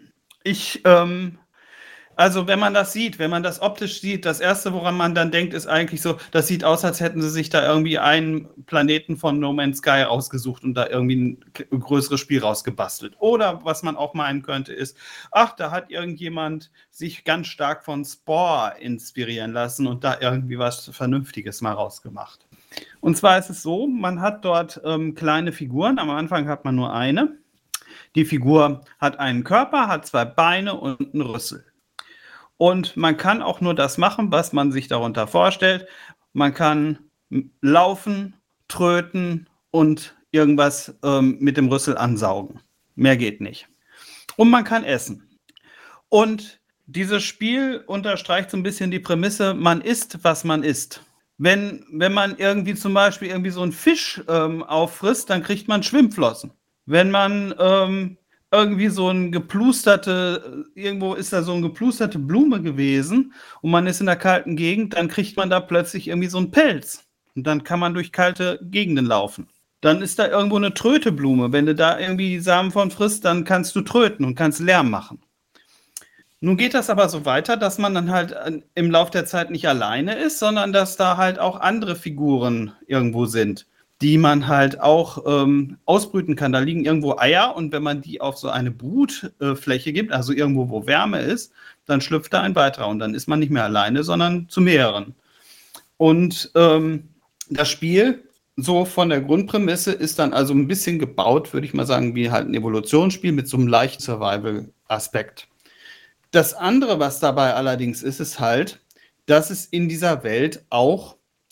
[SPEAKER 11] Also wenn man das sieht, wenn man das optisch sieht, das Erste, woran man dann denkt, ist eigentlich so, das sieht aus, als hätten sie sich da irgendwie einen Planeten von No Man's Sky ausgesucht und da irgendwie ein größeres Spiel rausgebastelt. Oder was man auch meinen könnte, ist, ach, da hat irgendjemand sich ganz stark von Spore inspirieren lassen und da irgendwie was Vernünftiges mal rausgemacht. Und zwar ist es so, man hat dort kleine Figuren, am Anfang hat man nur eine. Die Figur hat einen Körper, hat 2 Beine und einen Rüssel. Und man kann auch nur das machen, was man sich darunter vorstellt. Man kann laufen, tröten und irgendwas mit dem Rüssel ansaugen. Mehr geht nicht. Und man kann essen. Und dieses Spiel unterstreicht so ein bisschen die Prämisse, man isst, was man isst. Wenn man irgendwie zum Beispiel irgendwie so einen Fisch auffrisst, dann kriegt man Schwimmflossen. Wenn man irgendwie so irgendwo ist da so eine geplusterte Blume gewesen und man ist in der kalten Gegend, dann kriegt man da plötzlich irgendwie so einen Pelz. Und dann kann man durch kalte Gegenden laufen. Dann ist da irgendwo eine Tröteblume. Wenn du da irgendwie die Samen von frisst, dann kannst du tröten und kannst Lärm machen. Nun geht das aber so weiter, dass man dann halt im Lauf der Zeit nicht alleine ist, sondern dass da halt auch andere Figuren irgendwo sind, die man halt auch ausbrüten kann. Da liegen irgendwo Eier und wenn man die auf so eine Brutfläche gibt, also irgendwo, wo Wärme ist, dann schlüpft da ein weiterer und dann ist man nicht mehr alleine, sondern zu mehreren. Und das Spiel, so von der Grundprämisse, ist dann also ein bisschen gebaut, würde ich mal sagen, wie halt ein Evolutionsspiel mit so einem leichten Survival-Aspekt. Das andere, was dabei allerdings ist halt, dass es in dieser Welt auch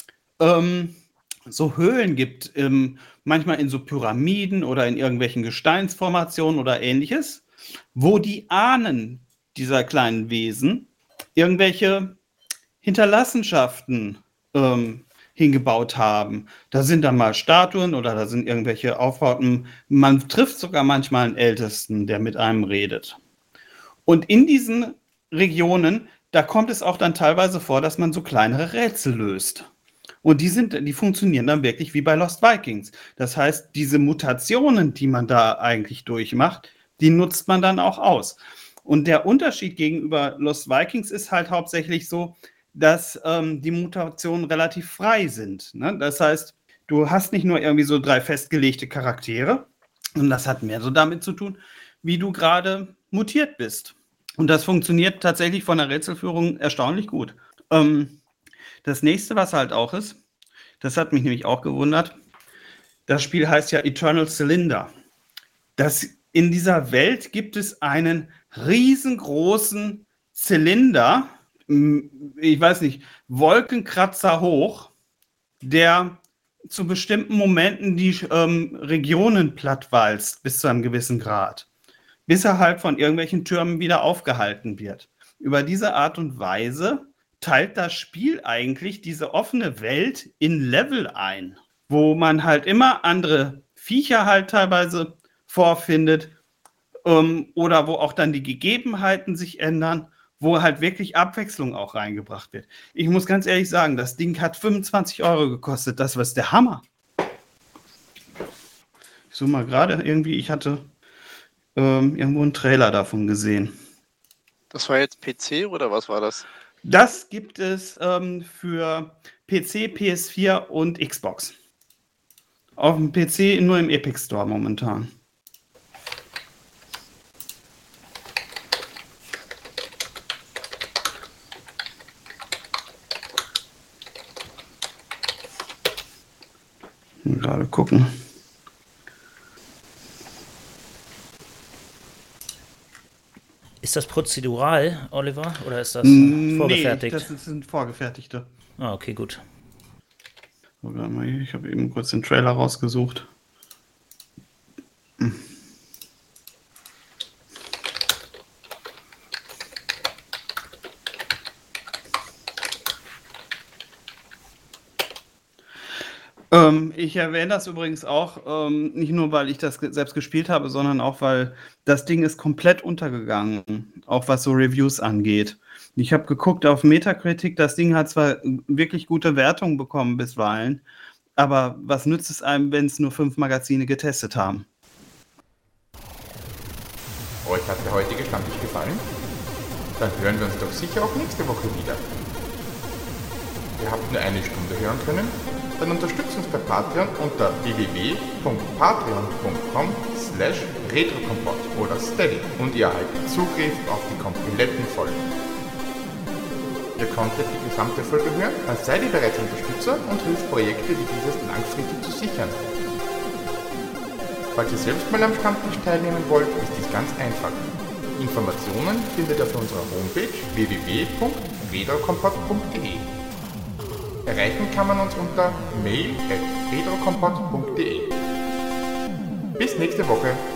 [SPEAKER 11] so Höhlen gibt, manchmal in so Pyramiden oder in irgendwelchen Gesteinsformationen oder ähnliches, wo die Ahnen dieser kleinen Wesen irgendwelche Hinterlassenschaften hingebaut haben. Da sind dann mal Statuen oder da sind irgendwelche Aufbauten. Man trifft sogar manchmal einen Ältesten, der mit einem redet. Und in diesen Regionen, da kommt es auch dann teilweise vor, dass man so kleinere Rätsel löst. Und die funktionieren dann wirklich wie bei Lost Vikings. Das heißt, diese Mutationen, die man da eigentlich durchmacht, die nutzt man dann auch aus. Und der Unterschied gegenüber Lost Vikings ist halt hauptsächlich so, dass die Mutationen relativ frei sind. Ne? Das heißt, du hast nicht nur irgendwie so 3 festgelegte Charaktere, und das hat mehr so damit zu tun, wie du gerade mutiert bist. Und das funktioniert tatsächlich von der Rätselführung erstaunlich gut. Das nächste, was halt auch ist, das hat mich nämlich auch gewundert, das Spiel heißt ja Eternal Cylinder. In dieser Welt gibt es einen riesengroßen Zylinder, ich weiß nicht, Wolkenkratzer hoch, der zu bestimmten Momenten die Regionen plattwalzt bis zu einem gewissen Grad, bis er halt von irgendwelchen Türmen wieder aufgehalten wird. Über diese Art und Weise teilt das Spiel eigentlich diese offene Welt in Level ein, wo man halt immer andere Viecher halt teilweise vorfindet oder wo auch dann die Gegebenheiten sich ändern, wo halt wirklich Abwechslung auch reingebracht wird. Ich muss ganz ehrlich sagen, das Ding hat 25 € gekostet. Das war der Hammer. Ich suche mal gerade irgendwie, ich hatte irgendwo einen Trailer davon gesehen.
[SPEAKER 8] Das war jetzt PC oder was war das?
[SPEAKER 11] Das gibt es für PC, PS4 und Xbox. Auf dem PC nur im Epic Store momentan. Gerade gucken.
[SPEAKER 4] Ist das prozedural, Oliver, oder ist das vorgefertigt?
[SPEAKER 11] Nee, das sind vorgefertigte.
[SPEAKER 4] Ah, okay, gut.
[SPEAKER 11] So, warte mal hier. Ich habe eben kurz den Trailer rausgesucht. Ich erwähne das übrigens auch, nicht nur, weil ich das selbst gespielt habe, sondern auch, weil das Ding ist komplett untergegangen, auch was so Reviews angeht. Ich habe geguckt auf Metacritic, das Ding hat zwar wirklich gute Wertungen bekommen bisweilen, aber was nützt es einem, wenn es nur 5 Magazine getestet haben?
[SPEAKER 1] Euch hat der heutige Stammtisch gefallen? Dann hören wir uns doch sicher auch nächste Woche wieder. Ihr habt nur eine Stunde hören können? Dann unterstützt uns bei Patreon unter www.patreon.com/retrokompott oder Steady und ihr erhaltet Zugriff auf die kompletten Folgen. Ihr konntet die gesamte Folge hören, dann seid ihr bereits Unterstützer und hilft Projekte wie dieses langfristig zu sichern. Falls ihr selbst mal am Stammtisch teilnehmen wollt, ist dies ganz einfach. Informationen findet ihr auf unserer Homepage www.retrokompott.de. Erreichen kann man uns unter mail@retrokompott.de. Bis nächste Woche.